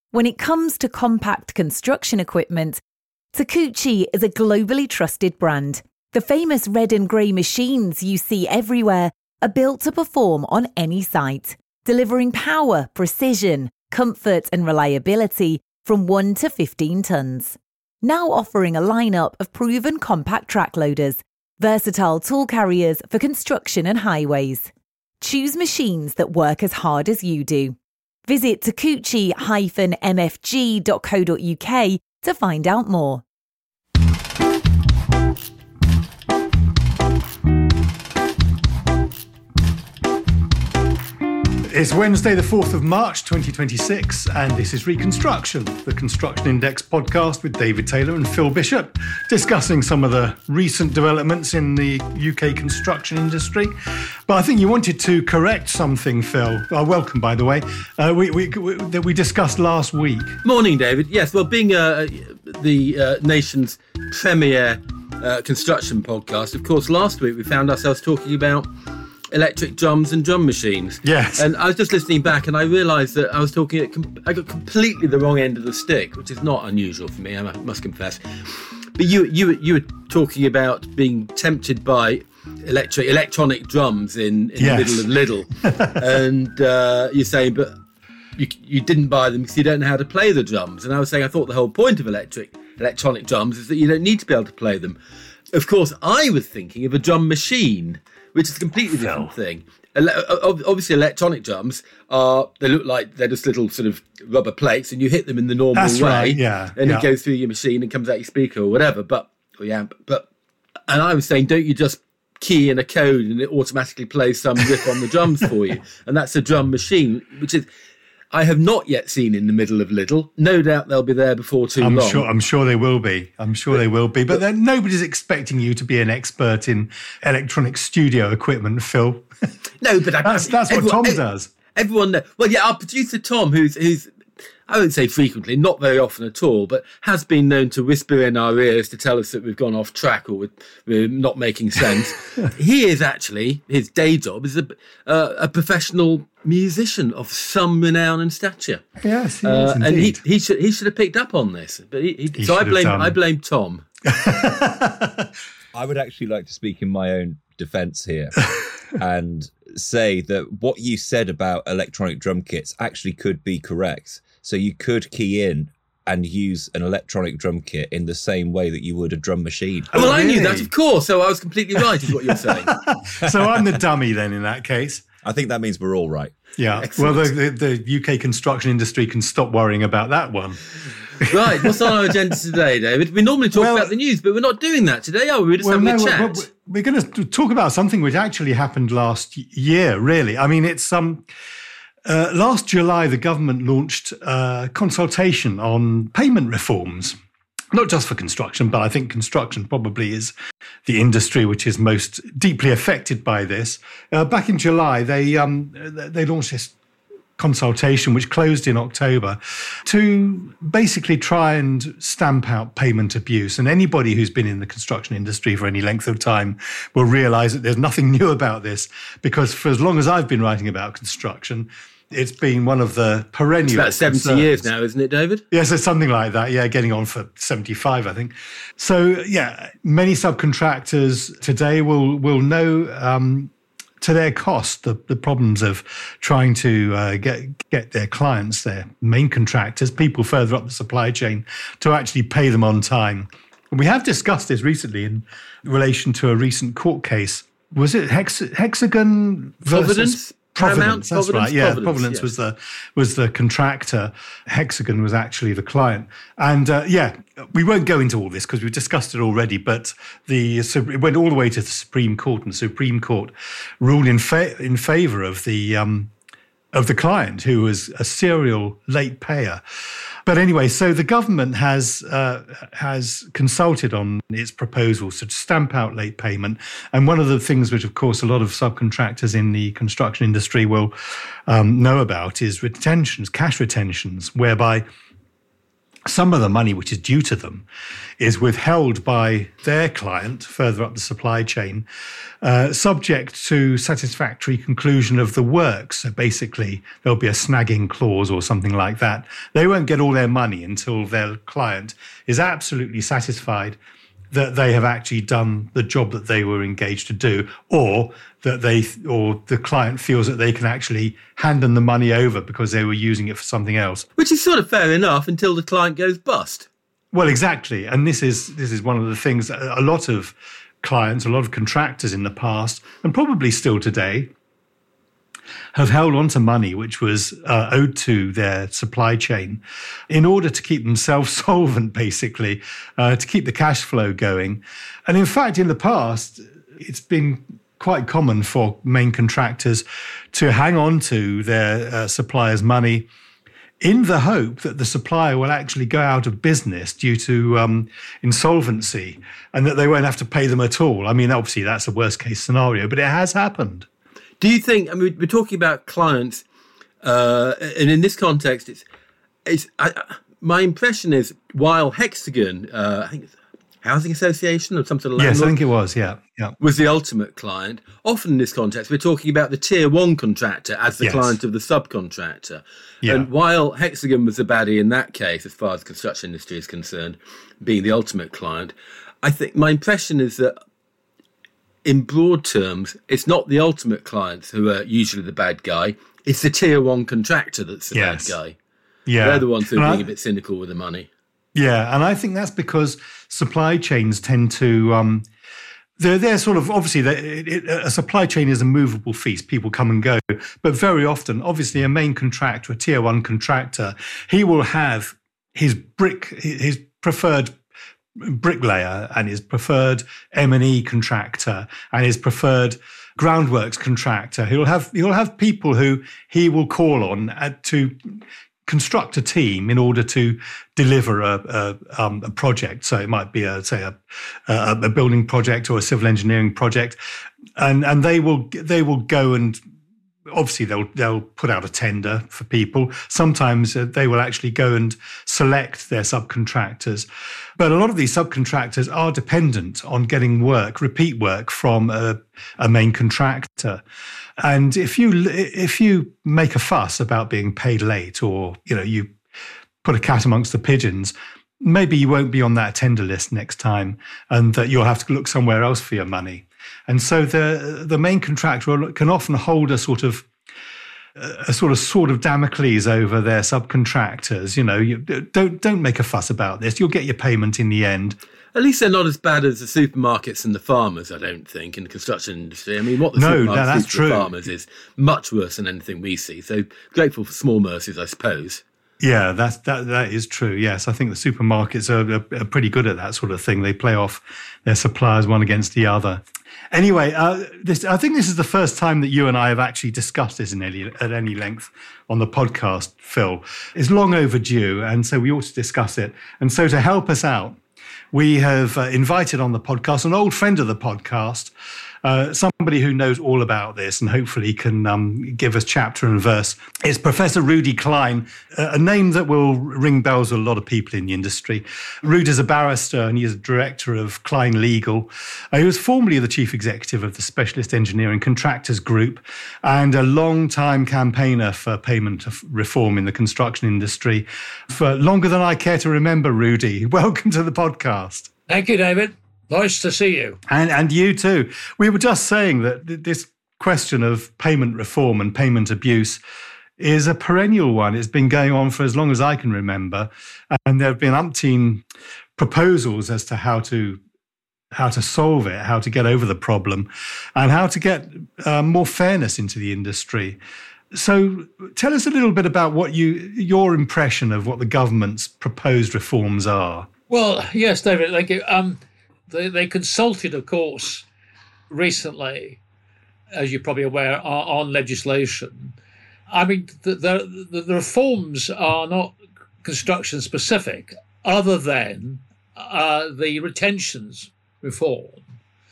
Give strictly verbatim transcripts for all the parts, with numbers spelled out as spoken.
When it comes to compact construction equipment, Takeuchi is a globally trusted brand. The famous red and grey machines you see everywhere are built to perform on any site, delivering power, precision, comfort and reliability from one to fifteen tonnes. Now offering a lineup of proven compact track loaders, versatile tool carriers for construction and highways. Choose machines that work as hard as you do. Visit takeuchi dash m f g dot co dot u k to find out more. It's Wednesday, the fourth of March, twenty twenty-six, and this is Reconstruction, the Construction Index podcast with David Taylor and Phil Bishop, discussing some of the recent developments in the U K construction industry. But I think you wanted to correct something, Phil. Uh, welcome, by the way, uh, we, we, we, that we discussed last week. Morning, David. Yes, well, being uh, the uh, nation's premier uh, construction podcast, of course, last week we found ourselves talking about electric drums and drum machines. Yes. And I was just listening back and I realised that I was talking at com- I got completely the wrong end of the stick, which is not unusual for me, I must confess. But you you you were talking about being tempted by electric electronic drums in, in yes. the middle of Lidl. And uh, you're saying, but you you didn't buy them because you don't know how to play the drums. And I was saying I thought the whole point of electric electronic drums is that you don't need to be able to play them. Of course, I was thinking of a drum machine, which is a completely different Phil. thing. Ele- obviously, electronic drums are, they look like they're just little sort of rubber plates and you hit them in the normal That's way. Right, yeah, and yeah. it goes through your machine and comes out your speaker or whatever. But, or your amp. But, and I was saying, don't you just key in a code and it automatically plays some riff on the drums for you? And that's a drum machine, which is, I have not yet seen in the middle of Lidl. No doubt they'll be there before too I'm long. Sure, I'm sure they will be. I'm sure they will be. But then nobody's expecting you to be an expert in electronic studio equipment, Phil. No, but I, that's that's everyone, what Tom ev- does. Everyone knows. Well, yeah, our producer Tom, who's who's I won't say frequently, not very often at all, but has been known to whisper in our ears to tell us that we've gone off track or we're, we're not making sense. He is actually, his day job is a, uh, a professional musician of some renown and stature. Yes, he uh, is and indeed. he he should he should have picked up on this, but he, he, He so I should have blame done. I blame Tom. I would actually like to speak in my own defence here and say that what you said about electronic drum kits actually could be correct. So you could key in and use an electronic drum kit in the same way that you would a drum machine. Oh, well, I knew really? that, of course, so I was completely right, is what you're saying. So I'm the dummy then in that case. I think that means we're all right. Yeah. Excellent. Well, the, the, the U K construction industry can stop worrying about that one. Right, what's on our agenda today, David? We normally talk Well- about the news, but we're not doing that today, are we? We're just Well, having no, a chat. we're, we're going to talk about something which actually happened last year, really. I mean, it's um, uh, last July, the government launched a consultation on payment reforms, not just for construction, but I think construction probably is the industry which is most deeply affected by this. Uh, back in July, they um, they launched this consultation, which closed in October, to basically try and stamp out payment abuse. And anybody who's been in the construction industry for any length of time will realise that there's nothing new about this, because for as long as I've been writing about construction, it's been one of the perennial It's about seventy concerns. years now, isn't it, David? Yes, it's something like that. Yeah, getting on for seventy-five, I think. So, yeah, many subcontractors today will will know um, to their cost the, the problems of trying to uh, get get their clients, their main contractors, people further up the supply chain, to actually pay them on time. And we have discussed this recently in relation to a recent court case. Was it Hex- Hexagon versus Providence? Paramount? Providence, that's Providence? right. Yeah, Providence, Providence yes. was the was the contractor. Hexagon was actually the client. And uh, yeah, we won't go into all this because we've discussed it already. But the so it went all the way to the Supreme Court, and the Supreme Court ruled in fa- in favour of the um, of the client, who was a serial late payer. But anyway, so the government has uh, has consulted on its proposals to stamp out late payment. And one of the things which, of course, a lot of subcontractors in the construction industry will um, know about is retentions, cash retentions, whereby some of the money which is due to them is withheld by their client further up the supply chain, uh, subject to satisfactory conclusion of the work. So basically, there'll be a snagging clause or something like that. They won't get all their money until their client is absolutely satisfied that they have actually done the job that they were engaged to do, or that they, or the client feels that they can actually hand them the money over because they were using it for something else. Which is sort of fair enough until the client goes bust. Well, exactly. And this is this is one of the things that a lot of clients, a lot of contractors in the past, and probably still today, have held on to money which was uh, owed to their supply chain in order to keep themselves solvent, basically, uh, to keep the cash flow going. And in fact, in the past, it's been quite common for main contractors to hang on to their uh, suppliers' money in the hope that the supplier will actually go out of business due to um, insolvency and that they won't have to pay them at all. I mean, obviously, that's a worst-case scenario, but it has happened. Do you think, I mean, we're talking about clients, uh, and in this context, it's, it's I, my impression is while Hexagon, uh, I think it's Housing Association or something like that. Yes, I think it was, yeah. yeah. Was the ultimate client. Often in this context, we're talking about the tier one contractor as the yes. client of the subcontractor. Yeah. And while Hexagon was the baddie in that case, as far as the construction industry is concerned, being the ultimate client, I think my impression is that in broad terms, it's not the ultimate clients who are usually the bad guy. It's the tier one contractor that's the yes. bad guy. Yeah. They're the ones who are and being I, a bit cynical with the money. Yeah, and I think that's because supply chains tend to, um, they're, they're sort of, obviously, it, it, a supply chain is a movable feast. People come and go. But very often, obviously, a main contractor, a tier one contractor, he will have his brick, his preferred bricklayer and his preferred M and E contractor and his preferred groundworks contractor. He'll have he'll have people who he will call on to construct a team in order to deliver a, a, um, a project. So it might be, a, say, a, a, a building project or a civil engineering project, and and they will they will go and obviously they'll they'll put out a tender for people. Sometimes they will actually go and select their subcontractors, but a lot of these subcontractors are dependent on getting work, repeat work from a, a main contractor. And if you if you make a fuss about being paid late, or you know you put a cat amongst the pigeons, maybe you won't be on that tender list next time, and that you'll have to look somewhere else for your money. And so the the main contractor can often hold a sort of a sort of sword of Damocles over their subcontractors. You know, you, don't don't make a fuss about this. You'll get your payment in the end. At least they're not as bad as the supermarkets and the farmers, I don't think, in the construction industry. I mean, what the no, supermarkets no, that's do true. to the farmers is much worse than anything we see. So grateful for small mercies, I suppose. Yeah, that's, that that is true. Yes, I think the supermarkets are, are, are pretty good at that sort of thing. They play off their suppliers one against the other. Anyway, uh, this, I think this is the first time that you and I have actually discussed this in any, at any length on the podcast, Phil. It's long overdue, and so we ought to discuss it. And so to help us out, we have uh, invited on the podcast an old friend of the podcast, uh, somebody who knows all about this and hopefully can um, give us chapter and verse. It's Professor Rudy Klein, a name that will ring bells with a lot of people in the industry. Rudy is a barrister and he is a director of Klein Legal. Uh, he was formerly the chief executive of the Specialist Engineering Contractors Group and a long-time campaigner for payment reform in the construction industry for longer than I care to remember. Rudy, welcome to the podcast. Thank you, David. Nice to see you. And and you too. We were just saying that this question of payment reform and payment abuse is a perennial one. It's been going on for as long as I can remember. And there have been umpteen proposals as to how to how to solve it, how to get over the problem, and how to get uh, more fairness into the industry. So tell us a little bit about what you your impression of what the government's proposed reforms are. Well, yes, David, thank you. Um, They, they consulted, of course, recently, as you're probably aware, on, on legislation. I mean, the, the, the reforms are not construction specific, other than uh, the retentions reform.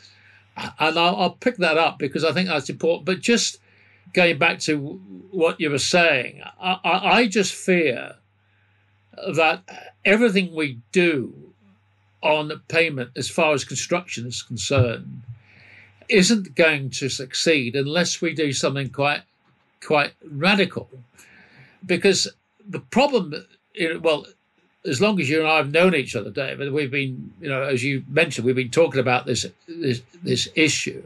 And I'll, I'll pick that up because I think that's important. But just going back to what you were saying, I, I just fear that everything we do on payment, as far as construction is concerned, isn't going to succeed unless we do something quite, quite radical. Because the problem, well, as long as you and I have known each other, David, we've been, you know, as you mentioned, we've been talking about this this, this issue.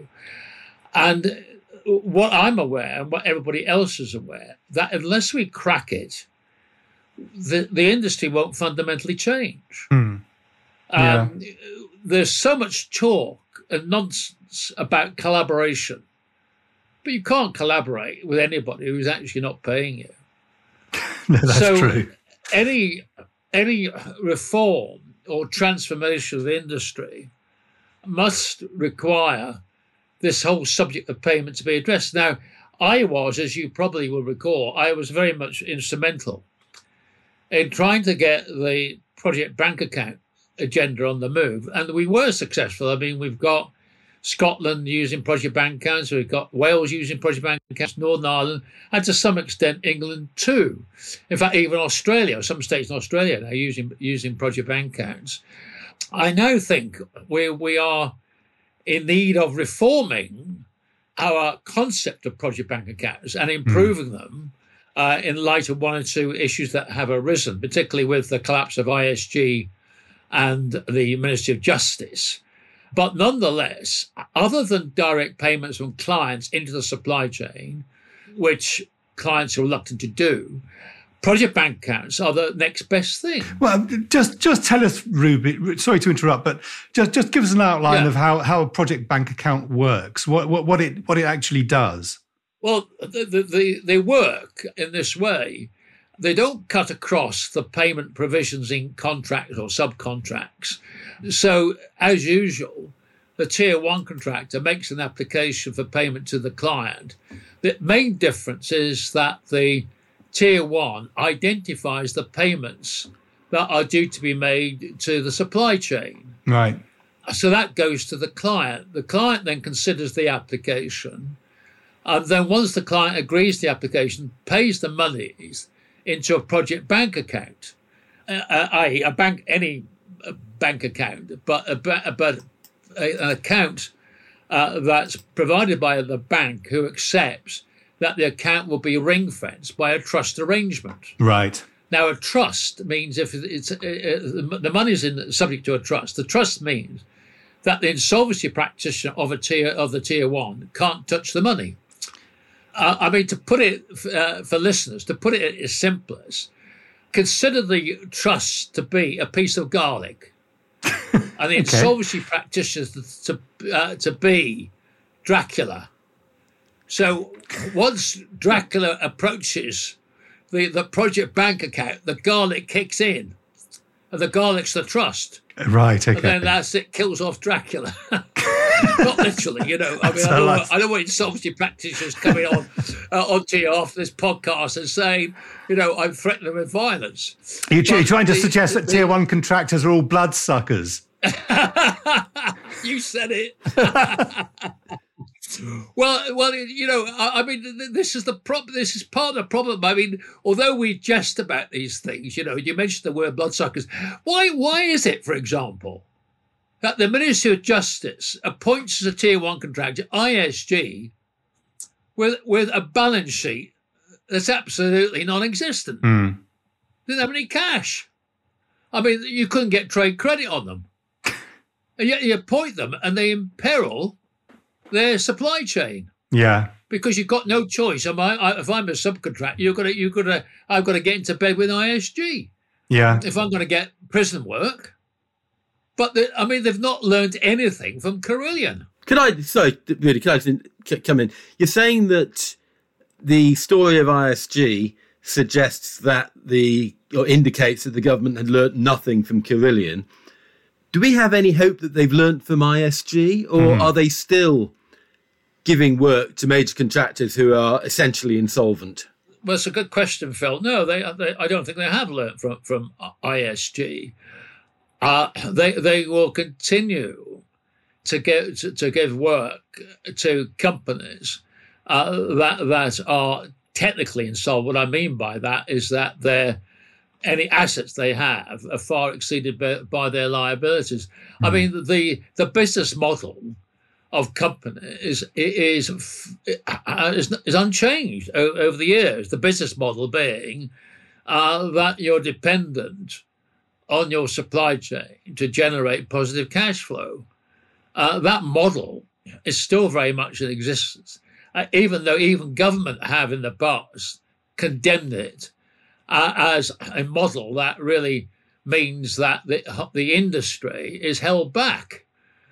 And what I'm aware, and what everybody else is aware, that unless we crack it, the, the industry won't fundamentally change. Mm. Yeah. Um, there's so much talk and nonsense about collaboration, but you can't collaborate with anybody who's actually not paying you. No, that's so true. Any any reform or transformation of the industry must require this whole subject of payment to be addressed. Now, I was, as you probably will recall, I was very much instrumental in trying to get the project bank account agenda on the move, and we were successful. I mean, we've got Scotland using project bank accounts, we've got Wales using project bank accounts, Northern Ireland, and to some extent England too. In fact, even Australia, some states in Australia now using using project bank accounts. I now think we we are in need of reforming our concept of project bank accounts and improving mm. them uh, in light of one or two issues that have arisen, particularly with the collapse of I S G and the Ministry of Justice. But nonetheless, other than direct payments from clients into the supply chain, which clients are reluctant to do, project bank accounts are the next best thing. Well, just just tell us, Ruby, sorry to interrupt, but just, just give us an outline yeah. of how, how a project bank account works, what, what, what, it, what it actually does. Well, the, the, the, they work in this way. They don't cut across the payment provisions in contracts or subcontracts. So, as usual, the tier one contractor makes an application for payment to the client. The main difference is that the tier one identifies the payments that are due to be made to the supply chain. Right. So that goes to the client. The client then considers the application. And then once the client agrees to the application, pays the monies into a project bank account, uh, that is a bank, any bank account, but a, but a, an account uh, that's provided by the bank who accepts that the account will be ring-fenced by a trust arrangement. Right. Now, a trust means if it's uh, the money is in, subject to a trust. The trust means that the insolvency practitioner of a tier of the tier one can't touch the money. Uh, I mean, to put it uh, for listeners, to put it as simple as, consider the trust to be a piece of garlic, and the okay. insolvency practitioner to uh, to be Dracula. So once Dracula approaches the, the project bank account, the garlic kicks in, and the garlic's the trust. Right, okay. And then that's it, kills off Dracula. Not literally, you know. I mean, I don't, want, I don't want insolvency practitioners coming on uh, onto you after this podcast and saying, you know, I'm threatening them with violence. Are you but trying the, to suggest the, that tier one contractors are all bloodsuckers? You said it. Well, well, you know, I, I mean, this is the problem. This is part of the problem. I mean, although we jest about these things, you know, you mentioned the word bloodsuckers. Why? Why is it, for example, that the Ministry of Justice appoints as a tier one contractor I S G with with a balance sheet that's absolutely non-existent? Mm. Didn't have any cash. I mean, you couldn't get trade credit on them, and yet you appoint them, and they imperil their supply chain. Yeah, because you've got no choice. Am I, I, if I'm a subcontractor, you've got to, you've got to, I've got to get into bed with I S G. Yeah. If I'm going to get prison work, but the, I mean, they've not learned anything from Carillion. Can I? Sorry, really, can I come in? You're saying that the story of I S G suggests that the or indicates that the government had learnt nothing from Carillion. Do we have any hope that they've learnt from I S G, or mm. are they still giving work to major contractors who are essentially insolvent? Well, it's a good question, Phil. No, they, they I don't think they have learnt from, from I S G. Uh, they they will continue to give to, to give work to companies uh, that that are technically insolvent. What I mean by that is that their any assets they have are far exceeded by, by their liabilities. Mm. I mean, the the business model of companies is is, is, is unchanged over the years. The business model being uh, that you're dependent on your supply chain to generate positive cash flow. Uh, that model is still very much in existence, uh, even though even government have in the past condemned it uh, as a model that really means that the, the industry is held back.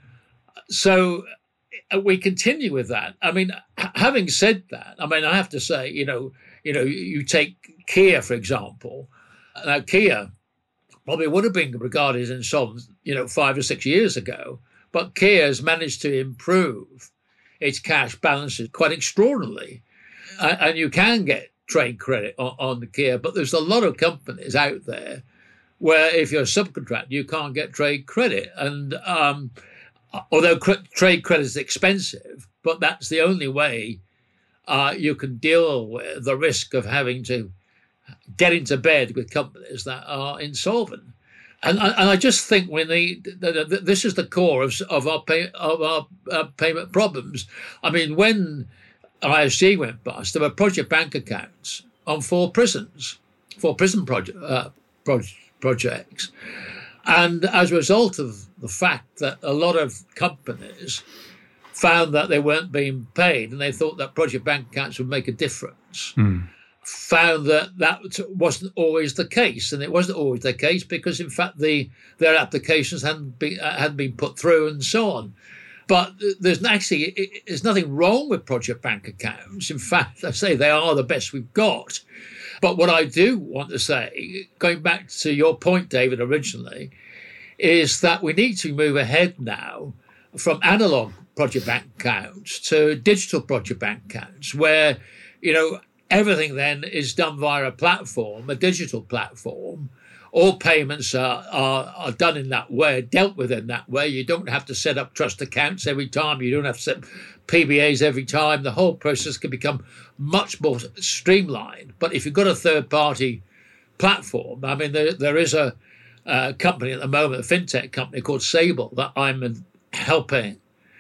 So uh, we continue with that. I mean, having said that, I mean, I have to say, you know, you know, you take Kia, for example. Now, Kia probably would have been regarded as insolvent, you know, five or six years ago, but Kia has managed to improve its cash balances quite extraordinarily. Uh, and you can get trade credit on, on the Kia, but there's a lot of companies out there where if you're a subcontractor, you can't get trade credit. And um, although cr- trade credit is expensive, but that's the only way uh, you can deal with the risk of having to get into bed with companies that are insolvent. And, and I just think we need, this is the core of, of our pay, of our uh, payment problems. I mean, when I S G went bust, there were project bank accounts on four prisons, four prison project, uh, pro- projects. And as a result of the fact that a lot of companies found that they weren't being paid and they thought that project bank accounts would make a difference, mm. found that that wasn't always the case. And it wasn't always the case because, in fact, the their applications hadn't been, hadn't been put through and so on. But there's actually, there's nothing wrong with project bank accounts. In fact, I say they are the best we've got. But what I do want to say, going back to your point, David, originally, is that we need to move ahead now from analog project bank accounts to digital project bank accounts, where, you know, everything then is done via a platform, a digital platform. All payments are, are, are done in that way, dealt with in that way. You don't have to set up trust accounts every time. You don't have to set P B As every time. The whole process can become much more streamlined. But if you've got a third-party platform, I mean, there, there is a, a company at the moment, a fintech company called Sable, that I'm helping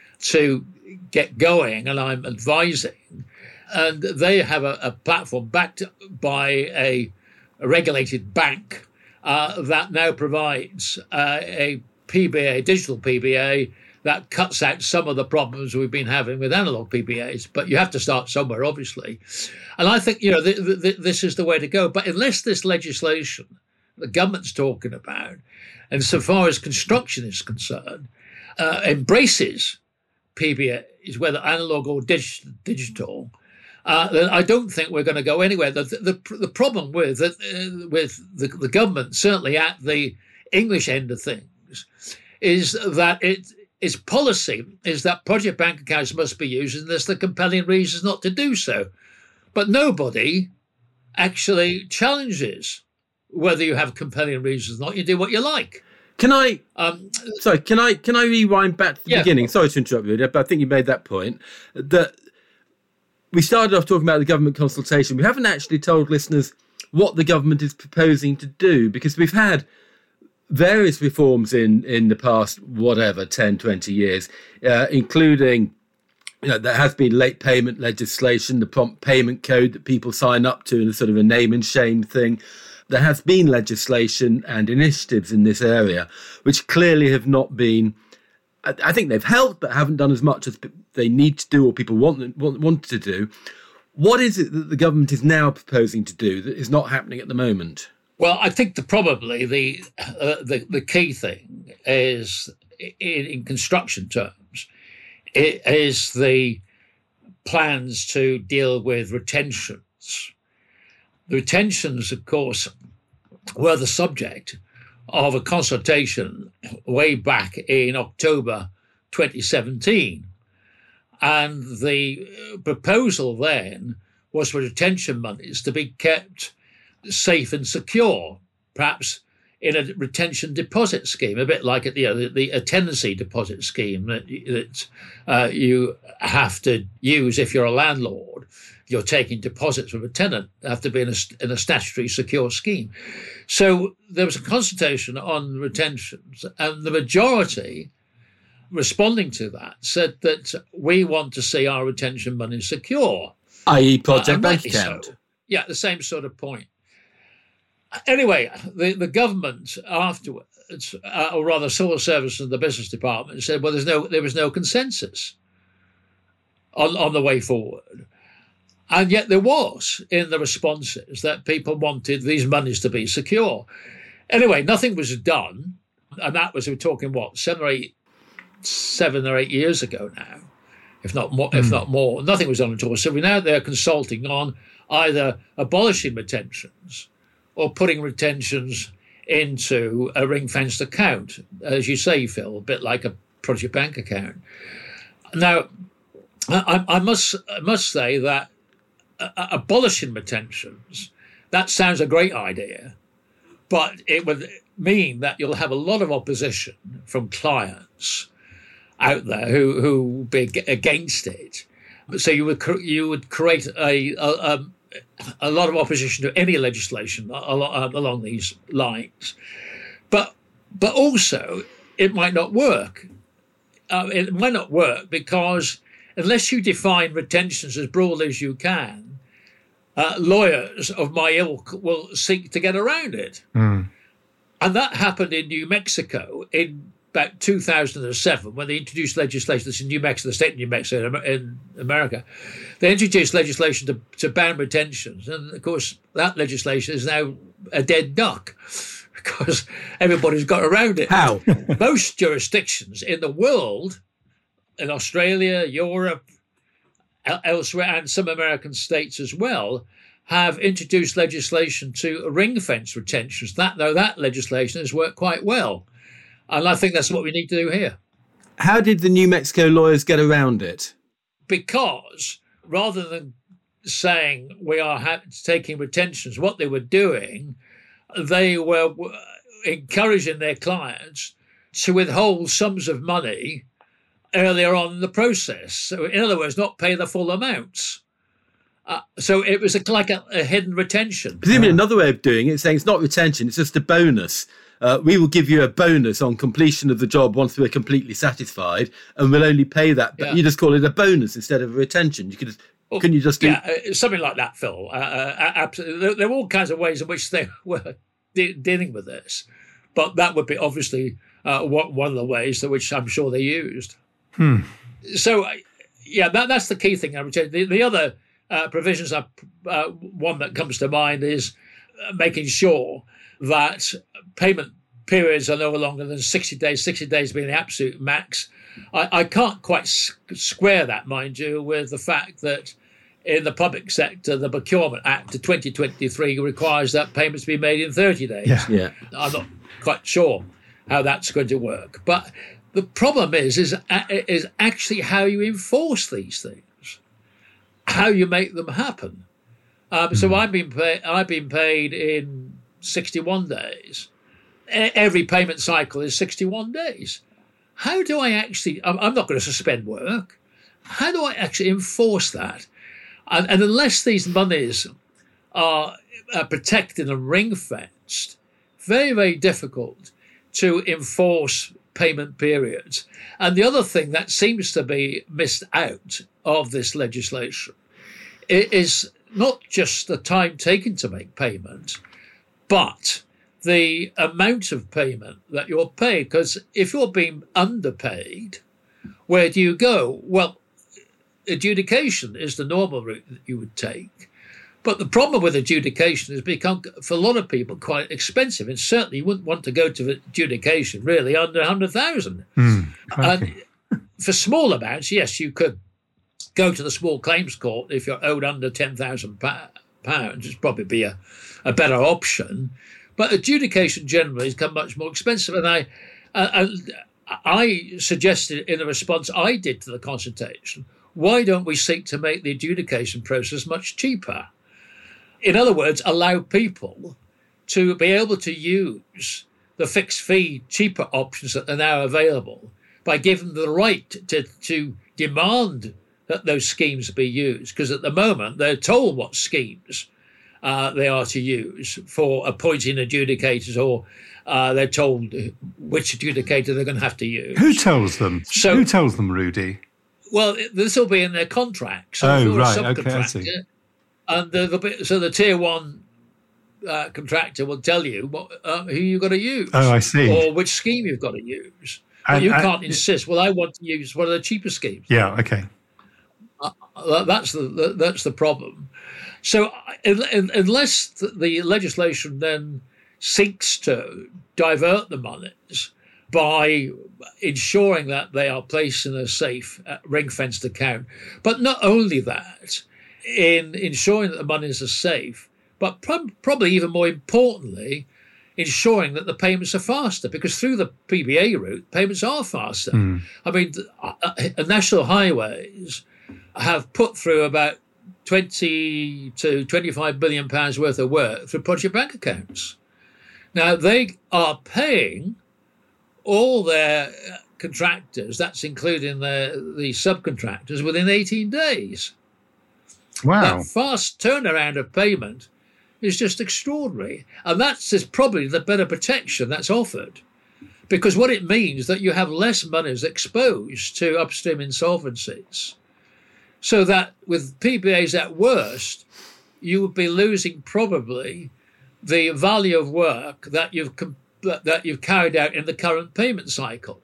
to get going and I'm advising. And they have a, a platform backed by a, a regulated bank uh, that now provides uh, a P B A, digital P B A, that cuts out some of the problems we've been having with analog P B As. But you have to start somewhere, obviously. And I think, you know, th- th- this is the way to go. But unless this legislation the government's talking about, and so far as construction is concerned, uh, embraces P B As, whether analog or dig- digital, Uh, I don't think we're going to go anywhere. The, the, the problem with uh, with the, the government, certainly at the English end of things, is that it, its policy is that project bank accounts must be used and there's the compelling reasons not to do so. But nobody actually challenges whether you have compelling reasons or not. You do what you like. Can I? Um, sorry, can I? Can I rewind back to the yeah. beginning? Sorry to interrupt you, but I think you made that point that. We started off talking about the government consultation. We haven't actually told listeners what the government is proposing to do, because we've had various reforms in, in the past, whatever, ten, twenty years, uh, including, you know, there has been late payment legislation, the prompt payment code that people sign up to, and a sort of a name and shame thing. There has been legislation and initiatives in this area, which clearly have not been, I think they've helped, but haven't done as much as they need to do or people want, want, want to do. What is it that the government is now proposing to do that is not happening at the moment? Well, I think the, probably the, uh, the the key thing is, in, in construction terms, it is the plans to deal with retentions. The retentions, of course, were the subject of a consultation way back in October twenty seventeen. And the proposal then was for retention monies to be kept safe and secure, perhaps in a retention deposit scheme, a bit like you know, the, the a tenancy deposit scheme that, that uh, you have to use if you're a landlord you're taking deposits from a tenant. They have to be in a, in a statutory secure scheme. So there was a consultation on retentions, and the majority responding to that said that we want to see our retention money secure. that is project uh, bank account. So. Yeah, the same sort of point. Anyway, the, the government afterwards, uh, or rather civil service and the business department, said, well, there's no, there was no consensus on, on the way forward. And yet there was in the responses that people wanted these monies to be secure. Anyway, nothing was done. And that was, we're talking, what, seven or eight, seven or eight years ago now, if not more. Mm. If not more. Nothing was done at all. So we're now there consulting on either abolishing retentions or putting retentions into a ring-fenced account, as you say, Phil, a bit like a project bank account. Now, I, I must I must say that uh, abolishing retentions, that sounds a great idea, but it would mean that you'll have a lot of opposition from clients out there who who will be against it. So you would you would create a a, a lot of opposition to any legislation along these lines, but but also it might not work. Uh, it might not work because unless you define retentions as broadly as you can, uh, lawyers of my ilk will seek to get around it. Mm. And that happened in New Mexico in about two thousand seven when they introduced legislation. This is New Mexico, the state of New Mexico in America. They introduced legislation to, to ban retentions. And, of course, that legislation is now a dead duck because everybody's got around it. How? Most jurisdictions in the world, in Australia, Europe, elsewhere, and some American states as well, have introduced legislation to ring-fence retentions. That, though, that legislation has worked quite well. And I think that's what we need to do here. How did the New Mexico lawyers get around it? Because rather than saying we are ha- taking retentions, what they were doing, they were encouraging their clients to withhold sums of money earlier on in the process. So in other words, not pay the full amounts. Uh, so it was a, like a, a hidden retention. Presumably uh, another way of doing it, saying it's not retention, it's just a bonus. Uh, we will give you a bonus on completion of the job once we're completely satisfied, and we'll only pay that. But yeah. You just call it a bonus instead of a retention. You could, just, well, can you just do yeah, uh, something like that, Phil? Uh, uh, absolutely. There, there were all kinds of ways in which they were de- dealing with this, but that would be obviously uh, one of the ways that which I'm sure they used. Hmm. So, yeah, that, that's the key thing. I would say the, the other uh, provisions are uh, one that comes to mind is making sure that payment periods are no longer than sixty days, sixty days being the absolute max. I, I can't quite s- square that, mind you, with the fact that in the public sector, the Procurement Act of twenty twenty-three requires that payments be made in thirty days. Yeah. Yeah. I'm not quite sure how that's going to work. But the problem is, is, is actually how you enforce these things, how you make them happen. Um, mm. So I've been, pay- I've been paid in sixty-one days. Every payment cycle is sixty-one days. How do I actually, I'm not going to suspend work. How do I actually enforce that? And, and unless these monies are, are protected and ring-fenced, very, very difficult to enforce payment periods. And the other thing that seems to be missed out of this legislation is not just the time taken to make payment, but the amount of payment that you're paid. Because if you're being underpaid, where do you go? Well, adjudication is the normal route that you would take. But the problem with adjudication has become, for a lot of people, quite expensive. And certainly you wouldn't want to go to adjudication really under one hundred thousand dollars. Mm, and for small amounts, yes, you could go to the small claims court if you're owed under ten thousand pounds. It'd probably be a, a better option. But adjudication generally has become much more expensive. And I, uh, I suggested in a response I did to the consultation, why don't we seek to make the adjudication process much cheaper? In other words, allow people to be able to use the fixed fee, cheaper options that are now available by giving them the right to, to demand that those schemes be used, because at the moment they're told what schemes uh, they are to use for appointing adjudicators, or uh, they're told which adjudicator they're going to have to use. Who tells them? So, Who tells them, Rudy? Well, this will be in their contract. So oh, if you're right. a Okay, I see. And the, the, so the tier one uh, contractor will tell you what, uh, who you've got to use. Oh, I see. Or which scheme you've got to use. But And- you and- can't insist, well, I want to use one of the cheaper schemes. Yeah, okay. Uh, that's the that's the problem. So uh, un- unless the, the legislation then seeks to divert the monies by ensuring that they are placed in a safe, uh, ring-fenced account, but not only that, in ensuring that the monies are safe, but prob- probably even more importantly, ensuring that the payments are faster, because through the P B A route, payments are faster. Mm. I mean, uh, uh, National Highways have put through about twenty to twenty-five billion pounds worth of work through project bank accounts. Now, they are paying all their contractors, that's including the, the subcontractors, within eighteen days. Wow. That fast turnaround of payment is just extraordinary. And that's is probably the better protection that's offered. Because what it means that you have less monies exposed to upstream insolvencies. So that with P B As at worst, you would be losing probably the value of work that you've that you've carried out in the current payment cycle.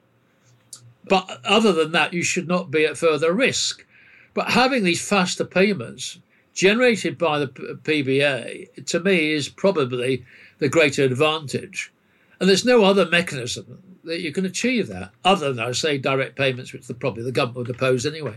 But other than that, you should not be at further risk. But having these faster payments generated by the P B A, to me, is probably the greater advantage. And there's no other mechanism that you can achieve that, other than, I say, direct payments, which the, probably the government would oppose anyway.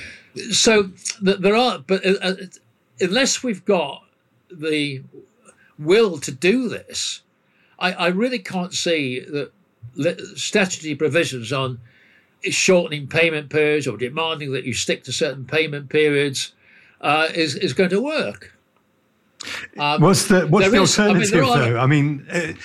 So there are, but uh, unless we've got the will to do this, I, I really can't see that statutory provisions on shortening payment periods or demanding that you stick to certain payment periods uh, is is going to work. Um, what's the what's the is, alternative, I mean, though? I mean, uh,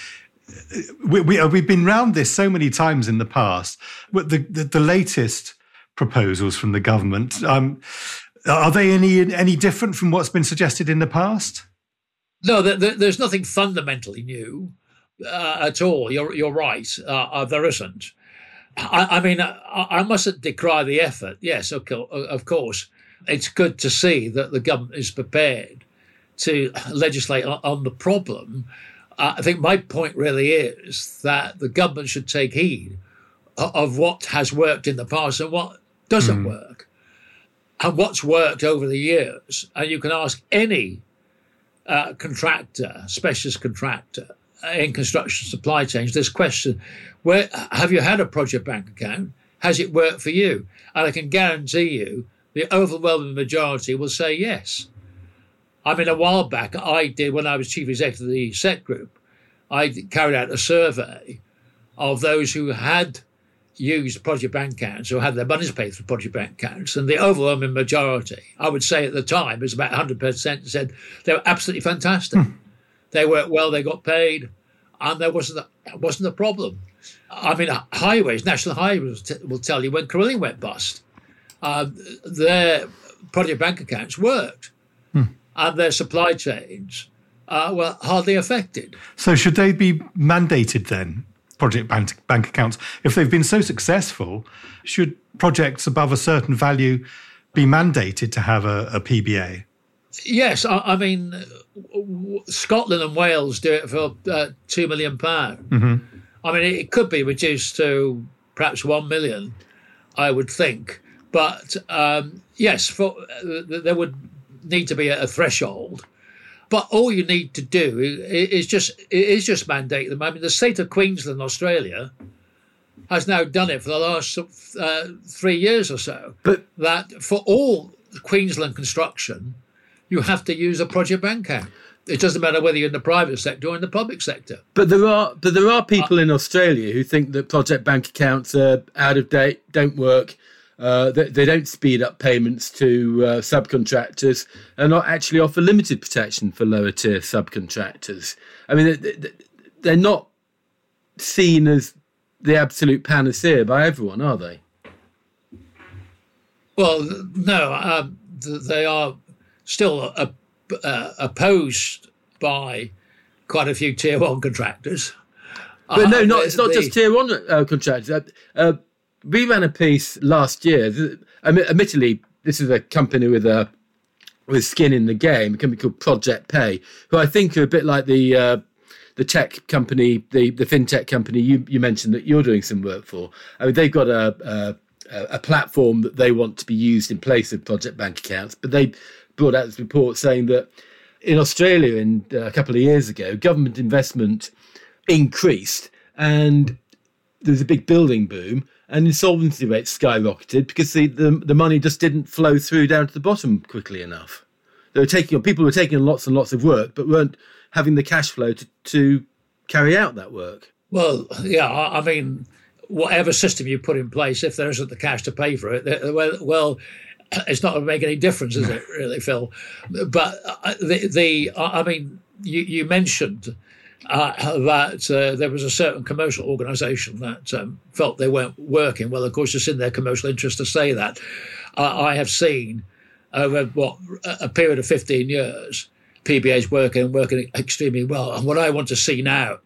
we, we we've been round this so many times in the past. But the the, the latest proposals from the government, um, are they any any different from what's been suggested in the past? No, there, there, there's nothing fundamentally new uh, at all. You're you're right. Uh, uh, there isn't. I, I mean, I, I mustn't decry the effort. Yes, of, of course, it's good to see that the government is prepared to legislate on, on the problem. Uh, I think my point really is that the government should take heed of, of what has worked in the past and what doesn't mm. work, and what's worked over the years. And you can ask any uh, contractor, specialist contractor in construction supply chains, this question: where have you had a project bank account? Has it worked for you? And I can guarantee you the overwhelming majority will say yes. I mean, a while back, I did, when I was chief executive of the S E T group, I carried out a survey of those who had used project bank accounts or had their monies paid through project bank accounts. And the overwhelming majority, I would say at the time, it was about one hundred percent, said they were absolutely fantastic. Hmm. They worked well, they got paid, and there wasn't a, wasn't a problem. I mean, highways, National Highways t- will tell you when Carillion went bust, uh, their project bank accounts worked, hmm. and their supply chains uh, were hardly affected. So should they be mandated then, project bank, bank accounts? If they've been so successful, should projects above a certain value be mandated to have a, a P B A? Yes, I, I mean, Scotland and Wales do it for uh, two million pounds. Mm-hmm. I mean, it could be reduced to perhaps one million, I would think. But um, yes, for, uh, there would need to be a, a threshold. But all you need to do is, is just is just mandate them. I mean, the state of Queensland, Australia, has now done it for the last uh, three years or so. But that for all Queensland construction, you have to use a project bank account. It doesn't matter whether you're in the private sector or in the public sector. But there are but there are people uh, in Australia who think that project bank accounts are out of date, don't work. Uh, they, they don't speed up payments to uh, subcontractors and not actually offer limited protection for lower tier subcontractors. I mean, they're not seen as the absolute panacea by everyone, are they? Well, no, um, they are still uh, uh, opposed by quite a few tier one contractors. But uh, no, not the, it's not the, just tier one uh, contractors. Uh, uh, we ran a piece last year. Admittedly, this is a company with a with skin in the game, a company called Project Pay, who I think are a bit like the uh, the tech company, the, the fintech company you, you mentioned that you're doing some work for. I mean, they've got a, a, a platform that they want to be used in place of project bank accounts, but they brought out this report saying that in Australia, in uh, a couple of years ago, government investment increased and there was a big building boom and insolvency rates skyrocketed because the, the, the money just didn't flow through down to the bottom quickly enough. They were taking people were taking on lots and lots of work, but weren't having the cash flow to, to carry out that work. Well, yeah, I mean, whatever system you put in place, if there isn't the cash to pay for it, well, well it's not going to make any difference, is it, really, Phil? But the, the I mean, you, you mentioned uh, that uh, there was a certain commercial organisation that um, felt they weren't working. Well, of course, it's in their commercial interest to say that. Uh, I have seen over, what, a period of fifteen years, P B As working and working extremely well. And what I want to see now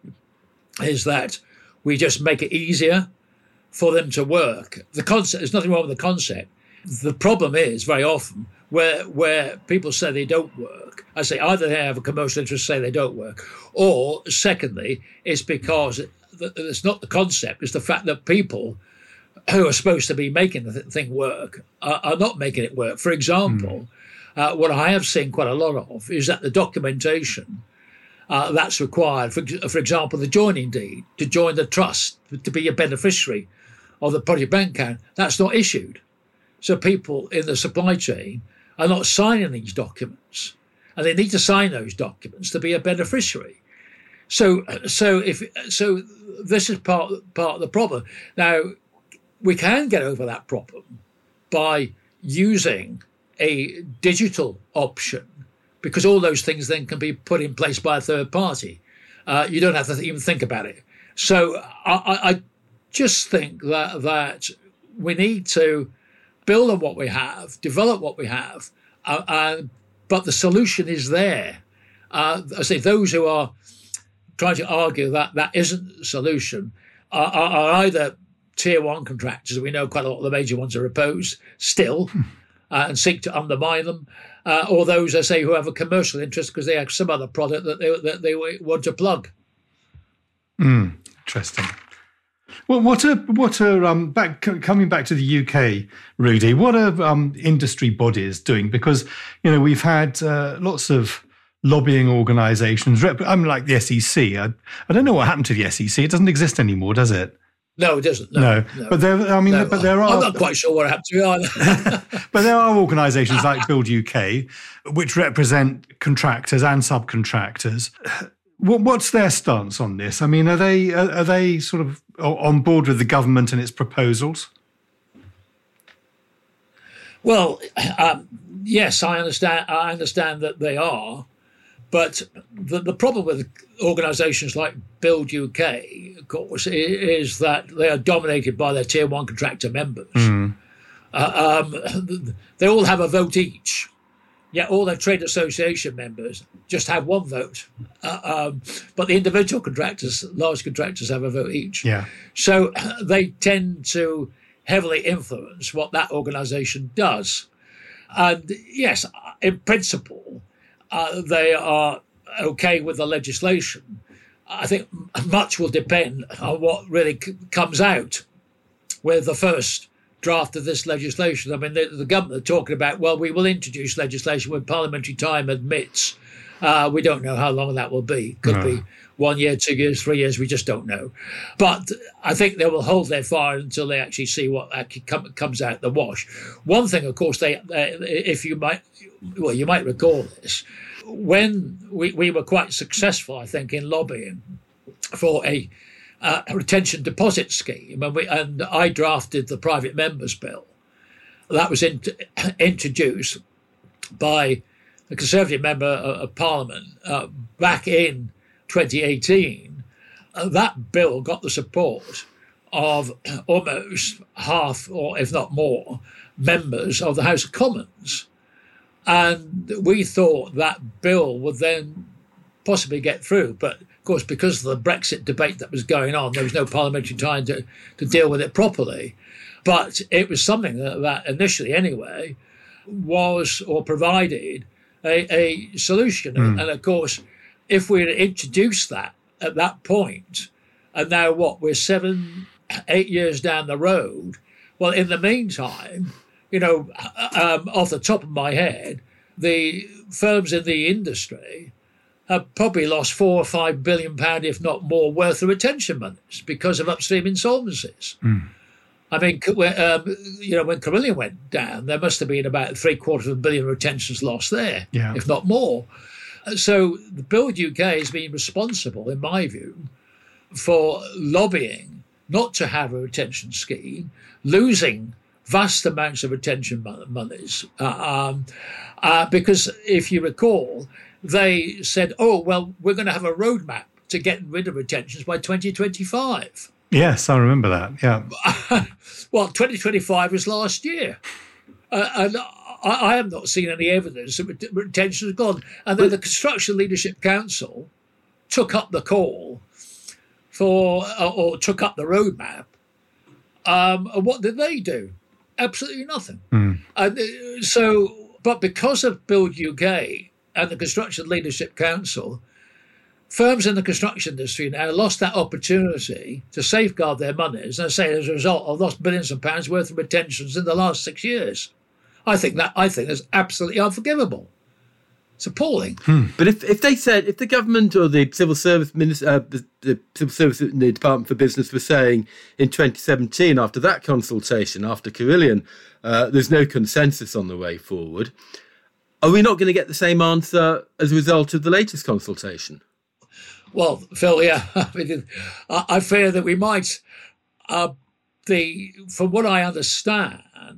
is that we just make it easier for them to work. The concept, there's nothing wrong with the concept. The problem is very often where where people say they don't work. I say either they have a commercial interest, say they don't work, or secondly, it's because it's not the concept, it's the fact that people who are supposed to be making the thing work are, are not making it work. For example, mm. uh, what I have seen quite a lot of is that the documentation uh, that's required, for, for example, the joining deed, to join the trust, to be a beneficiary of the project bank account, that's not issued. So people in the supply chain are not signing these documents, and they need to sign those documents to be a beneficiary. So, so if so, this is part part of the problem. Now, we can get over that problem by using a digital option, because all those things then can be put in place by a third party. Uh, you don't have to even think about it. So, I, I just think that that we need to build on what we have, develop what we have, uh, uh, but the solution is there. Uh, I say those who are trying to argue that that isn't the solution are, are, are either tier one contractors. We know quite a lot of the major ones are opposed still uh, and seek to undermine them, uh, or those, I say, who have a commercial interest because they have some other product that they, that they want to plug. Mm, interesting. Well, what are what are um, back coming back to the U K, Rudy? What are um, industry bodies doing? Because you know we've had uh, lots of lobbying organisations. I mean, like the S E C. I, I don't know what happened to the S E C. It doesn't exist anymore, does it? No, it doesn't. No, no. no. but there. I mean, no, but there are. I'm not quite sure what happened to it either. But there are organisations like Build U K, which represent contractors and subcontractors. What, what's their stance on this? I mean, are they are, are they sort of on board with the government and its proposals? Well, um, yes, I understand. I understand that they are, but the, the problem with organisations like Build U K, of course, is that they are dominated by their tier one contractor members. Mm. Uh, um, they all have a vote each. Yet all their trade association members just have one vote. Uh, um, but the individual contractors, large contractors, have a vote each. Yeah. So they tend to heavily influence what that organisation does. And yes, in principle, uh, they are okay with the legislation. I think much will depend on what really c- comes out with the first draft of this legislation. I mean, the, the government are talking about, well, we will introduce legislation when parliamentary time admits. Uh, we don't know how long that will be. Could no. be one year, two years, three years. We just don't know. But I think they will hold their fire until they actually see what actually com- comes out the wash. One thing, of course, they, they if you might, well, you might recall this, when we, we were quite successful, I think, in lobbying for a Uh, a retention deposit scheme, and, we, and I drafted the private members bill. That was in, introduced by the Conservative member of, of Parliament uh, back in twenty eighteen. Uh, that bill got the support of almost half, or if not more, members of the House of Commons. And we thought that bill would then possibly get through. But, of course, because of the Brexit debate that was going on, there was no parliamentary time to, to deal with it properly. But it was something that, that initially, anyway, was or provided a, a solution. Mm. And, of course, if we had introduced that at that point, and now what, we're seven, eight years down the road, well, in the meantime, you know, um, off the top of my head, the firms in the industry have probably lost four or five billion pounds, if not more, worth of retention monies because of upstream insolvencies. Mm. I mean, um, you know, when Carillion went down, there must have been about three quarters of a billion retentions lost there, yeah. if not more. So the Build U K has been responsible, in my view, for lobbying not to have a retention scheme, losing vast amounts of retention monies. Uh, um, uh, because if you recall, they said, oh, well, we're going to have a roadmap to getting rid of retentions by twenty twenty-five. Yes, I remember that, yeah. Well, twenty twenty-five was last year. Uh, and I, I have not seen any evidence that retention has gone. And then the Construction Leadership Council took up the call for, uh, or took up the roadmap. Um, and what did they do? Absolutely nothing. Mm. And uh, so, but because of Build U K and the Construction Leadership Council, firms in the construction industry now lost that opportunity to safeguard their monies. And I say, as a result, I've lost billions of pounds worth of retentions in the last six years. I think that I think that's absolutely unforgivable. It's appalling. Hmm. But if, if they said, if the government or the civil service minister, uh, the, the civil service in the Department for Business were saying in twenty seventeen, after that consultation, after Carillion, uh, there's no consensus on the way forward, are we not going to get the same answer as a result of the latest consultation? Well, Phil, yeah, I, mean, I fear that we might. Uh, the from what I understand,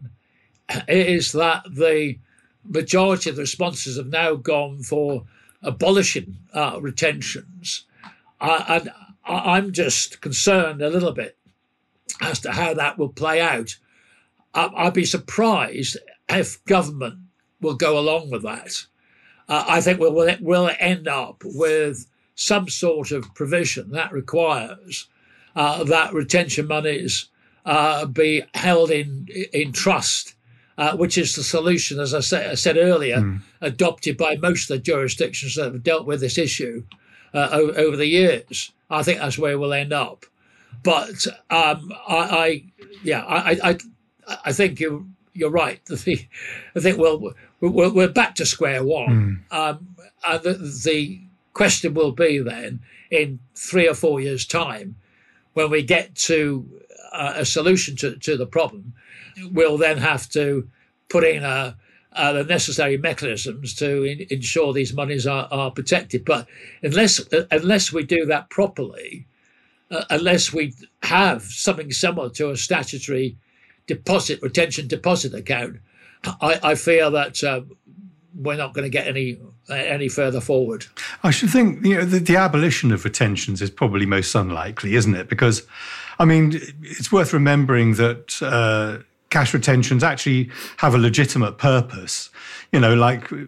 is that the majority of the responses have now gone for abolishing uh, retentions. Uh, and I'm just concerned a little bit as to how that will play out. I- I'd be surprised if government will go along with that. Uh, I think we'll, we'll end up with some sort of provision that requires uh, that retention monies uh, be held in in trust. Uh, which is the solution, as I, say, I said earlier, mm. adopted by most of the jurisdictions that have dealt with this issue uh, o- over the years. I think that's where we'll end up. But um, I, I, yeah, I, I, I think you're you're right. I think we'll, we're we're back to square one. Mm. Um, and the, the question will be then, in three or four years' time, when we get to uh, a solution to, to the problem, we'll then have to put in uh, uh, the necessary mechanisms to in, ensure these monies are, are protected. But unless uh, unless we do that properly, uh, unless we have something similar to a statutory deposit retention deposit account, I, I fear that uh, we're not going to get any any further forward. I should think you know the, the abolition of retentions is probably most unlikely, isn't it? Because, I mean, it's worth remembering that. Uh, Cash retentions actually have a legitimate purpose, you know, like in,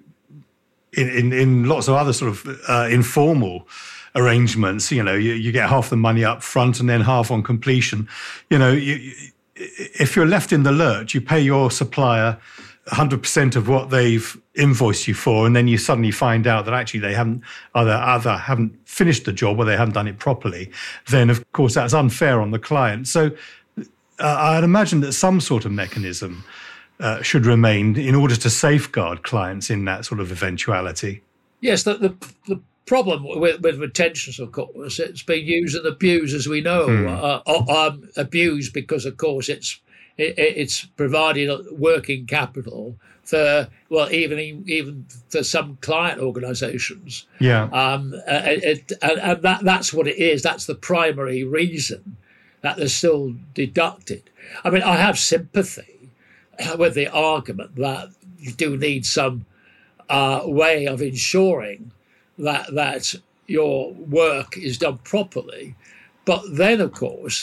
in, in lots of other sort of uh, informal arrangements, you know, you, you get half the money up front and then half on completion. You know, you, you, if you're left in the lurch, you pay your supplier one hundred percent of what they've invoiced you for, and then you suddenly find out that actually they haven't either, either haven't finished the job or they haven't done it properly. Then, of course, that's unfair on the client. So Uh, I'd imagine that some sort of mechanism uh, should remain in order to safeguard clients in that sort of eventuality. Yes, the the, the problem with, with retentions, of course, it's been used and abused, as we know. Mm. Uh, um, abused because, of course, it's it, it's provided working capital for, well, even even for some client organisations. Yeah, um, it, it, and, and that that's what it is. That's the primary reason that they're still deducted. I mean, I have sympathy with the argument that you do need some uh, way of ensuring that that your work is done properly. But then, of course,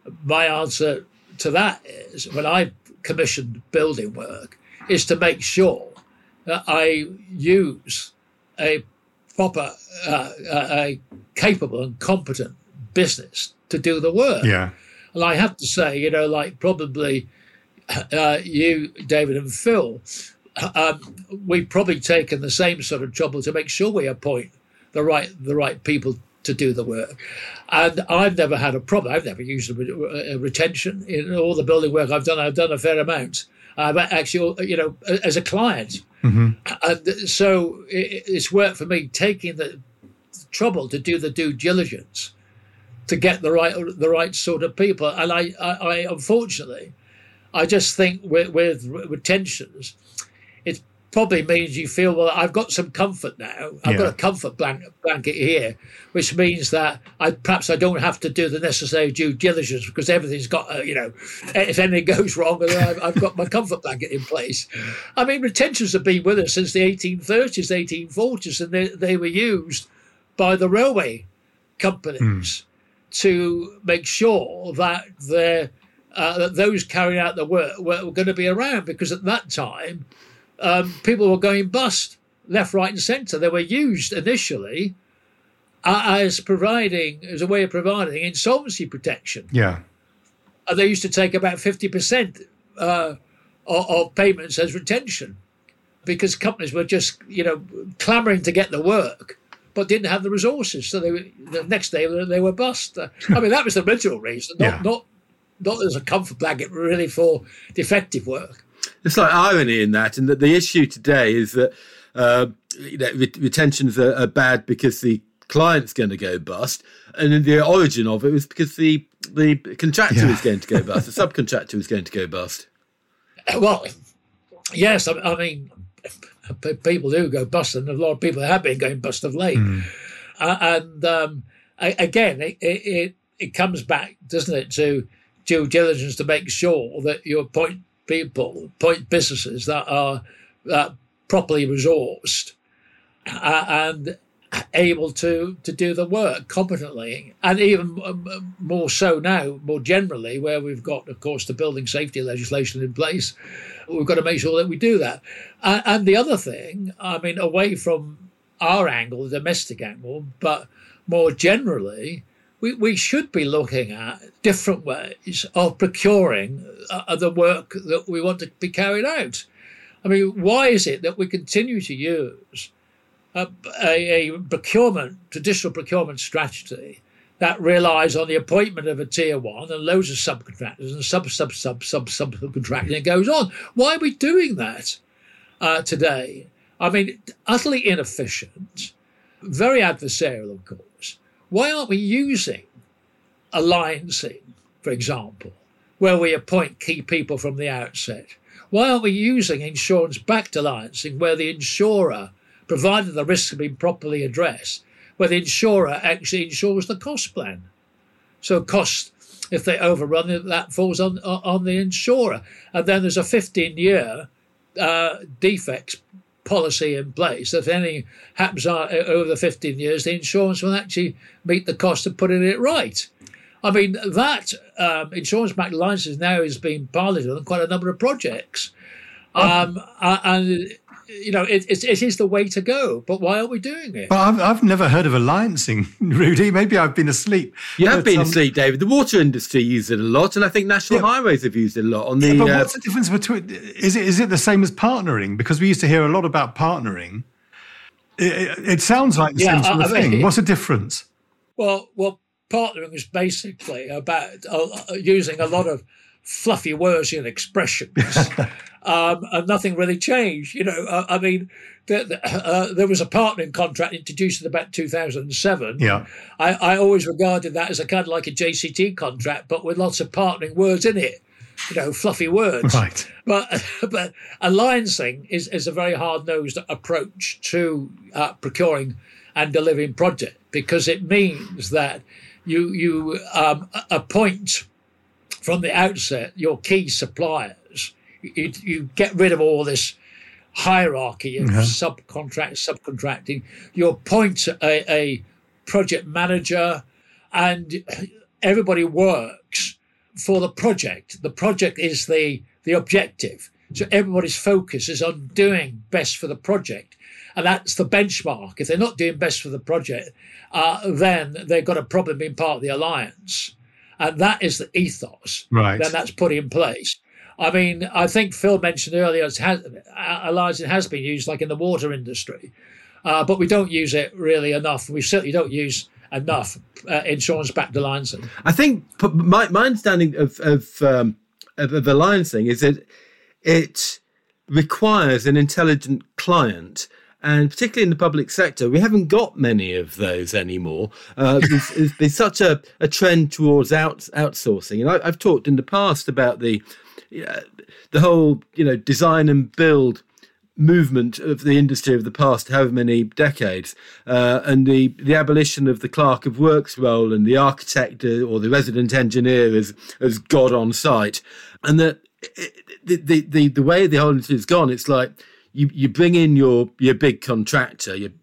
my answer to that is, when I commissioned building work, is to make sure that I use a proper, uh, a capable and competent business to do the work. Yeah. And I have to say, you know, like probably uh, you, David and Phil, um, we've probably taken the same sort of trouble to make sure we appoint the right the right people to do the work. And I've never had a problem. I've never used a, re- a retention in all the building work I've done. I've done a fair amount. I've actually, you know, as a client. Mm-hmm. And so it, it's worked for me taking the trouble to do the due diligence to get the right the right sort of people. And I, I, I unfortunately, I just think with, with retentions, it probably means you feel, well, I've got some comfort now. I've yeah. got a comfort blanket, blanket here, which means that I perhaps I don't have to do the necessary due diligence because everything's got, uh, you know, if anything goes wrong, I've, I've got my comfort blanket in place. I mean, retentions have been with us since the eighteen thirties, eighteen forties, and they, they were used by the railway companies mm. to make sure that they're Uh, that those carrying out the work were, were going to be around, because at that time, um, people were going bust left, right, and centre. They were used initially uh, as providing as a way of providing insolvency protection. Yeah, and they used to take about fifty percent uh, of, of payments as retention, because companies were just, you know, clamouring to get the work, but didn't have the resources. So they were, the next day they were bust. Uh, I mean, that was the original reason, not yeah. not. Not as a comfort blanket, really for defective work. It's like irony in that, and that the issue today is that uh, you know, retentions are, are bad because the client's going to go bust, and in the origin of it was because the the contractor yeah. is going to go bust, the subcontractor is going to go bust. Well, yes, I, I mean, people do go bust, and a lot of people have been going bust of late. Mm. Uh, and um, again, it, it it comes back, doesn't it, to due diligence to make sure that you appoint people, appoint businesses that are uh, properly resourced uh, and able to, to do the work competently. And even more so now, more generally, where we've got, of course, the building safety legislation in place, we've got to make sure that we do that. Uh, and the other thing, I mean, away from our angle, the domestic angle, but more generally, We, we should be looking at different ways of procuring uh, the work that we want to be carried out. I mean, why is it that we continue to use a, a, a procurement, traditional procurement strategy that relies on the appointment of a tier one and loads of subcontractors and sub, sub, sub, sub, subcontracting, and it goes on? Why are we doing that uh, today? I mean, utterly inefficient, very adversarial, of course. Why aren't we using alliancing, for example, where we appoint key people from the outset? Why aren't we using insurance-backed alliancing, where the insurer, provided the risks have been properly addressed, where the insurer actually insures the cost plan? So cost, if they overrun it, that falls on, on the insurer. And then there's a fifteen-year uh, defects policy in place. If anything happens over the fifteen years, the insurance will actually meet the cost of putting it right. I mean, that um, insurance-backed license now is being piloted on quite a number of projects. Um, oh. And, you know, it, it, it is the way to go. But why aren't we doing it? Well, I've, I've never heard of alliancing, Rudy. Maybe I've been asleep. You have but, been um, asleep, David. The water industry uses it a lot, and I think National yeah. Highways have used it a lot. On the, yeah, but uh, what's the difference between... Is it is it the same as partnering? Because we used to hear a lot about partnering. It, it, it sounds like the yeah, same sort I, of I mean, thing. What's the difference? Well, well, partnering is basically about uh, using a lot of fluffy words and expressions, um, and nothing really changed. You know, uh, I mean, the, the, uh, there was a partnering contract introduced in about two thousand seven. Yeah, I, I always regarded that as a kind of like a J C T contract, but with lots of partnering words in it. You know, fluffy words. Right. But but alliancing is, is a very hard-nosed approach to uh, procuring and delivering project, because it means that you you um, appoint from the outset your key suppliers. You, you get rid of all this hierarchy of uh-huh. subcontract, subcontracting. You appoint a, a project manager, and everybody works for the project. The project is the, the objective. So everybody's focus is on doing best for the project. And that's the benchmark. If they're not doing best for the project, uh, then they've got a problem being part of the alliance. And that is the ethos. Right. Then that's put in place. I mean, I think Phil mentioned earlier, it has, alliance it has been used like in the water industry. Uh, but we don't use it really enough. We certainly don't use enough uh, insurance-backed alliancing. I think my, my understanding of, of, um, of, of alliancing is that it requires an intelligent client. And particularly in the public sector, we haven't got many of those anymore. Uh, there's, there's, there's such a, a trend towards out, outsourcing. And I, I've talked in the past about the uh, the whole, you know, design and build movement of the industry of the past however many decades, uh, and the, the abolition of the clerk of works role and the architect or the resident engineer as, as God on site. And that the, the, the, the way the whole industry has gone, it's like, You you bring in your, your big contractor, your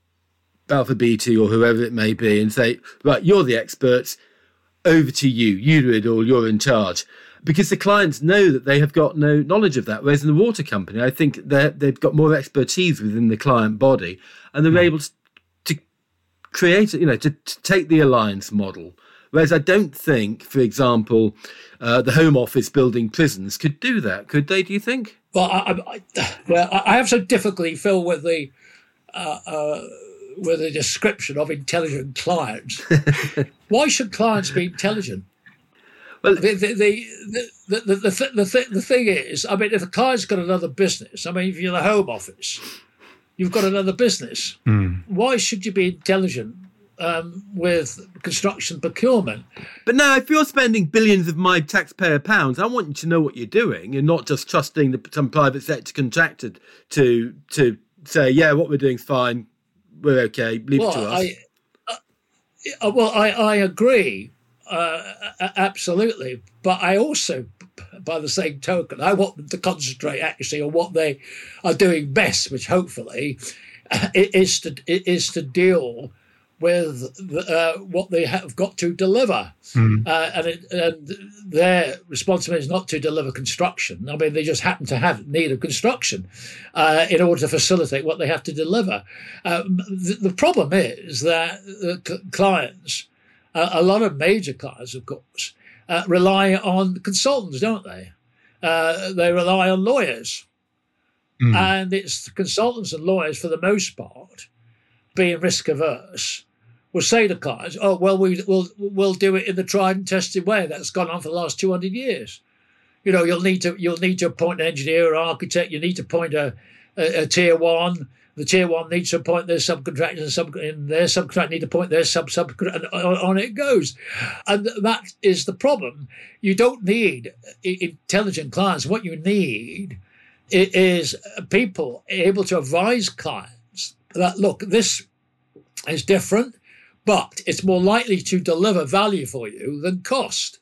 Balfour Beatty or whoever it may be, and say, right, you're the experts, over to you, you do it all, you're in charge. Because the clients know that they have got no knowledge of that. Whereas in the water company, I think they've got more expertise within the client body, and they're mm. able to, to create, you know, to, to take the alliance model. Whereas I don't think, for example, uh, the Home Office building prisons could do that, could they, do you think? Well, I, I, well, I have some difficulty, Phil, with the uh, uh, with the description of intelligent clients. Why should clients be intelligent? Well, the the the the the, the, th- the, th- the thing is, I mean, if a client's got another business, I mean, if you're the Home Office, you've got another business. Mm. Why should you be intelligent um, with construction procurement? But now, if you're spending billions of my taxpayer pounds, I want you to know what you're doing and not just trusting the, some private sector contractor to to say, yeah, what we're doing is fine, we're okay, leave well, it to us. I, uh, well, I, I agree, uh, absolutely. But I also, by the same token, I want them to concentrate actually on what they are doing best, which hopefully is to is to deal with uh, what they have got to deliver. Mm. Uh, and, it, and their responsibility is not to deliver construction. I mean, they just happen to have need of construction uh, in order to facilitate what they have to deliver. Um, the, the problem is that uh, clients, uh, a lot of major clients, of course, uh, rely on consultants, don't they? Uh, they rely on lawyers. Mm. And it's consultants and lawyers, for the most part, being risk averse, will say to clients, "Oh, well, we, we'll we'll do it in the tried and tested way that's gone on for the last two hundred years. You know, you'll need to you'll need to appoint an engineer or architect. You need to appoint a, a, a tier one. The tier one needs to appoint their subcontractors, and, sub, and their subcontractor need to appoint their sub subcontractor, and on, on it goes. And that is the problem. You don't need intelligent clients. What you need is people able to advise clients that, look, this is different, but it's more likely to deliver value for you than cost.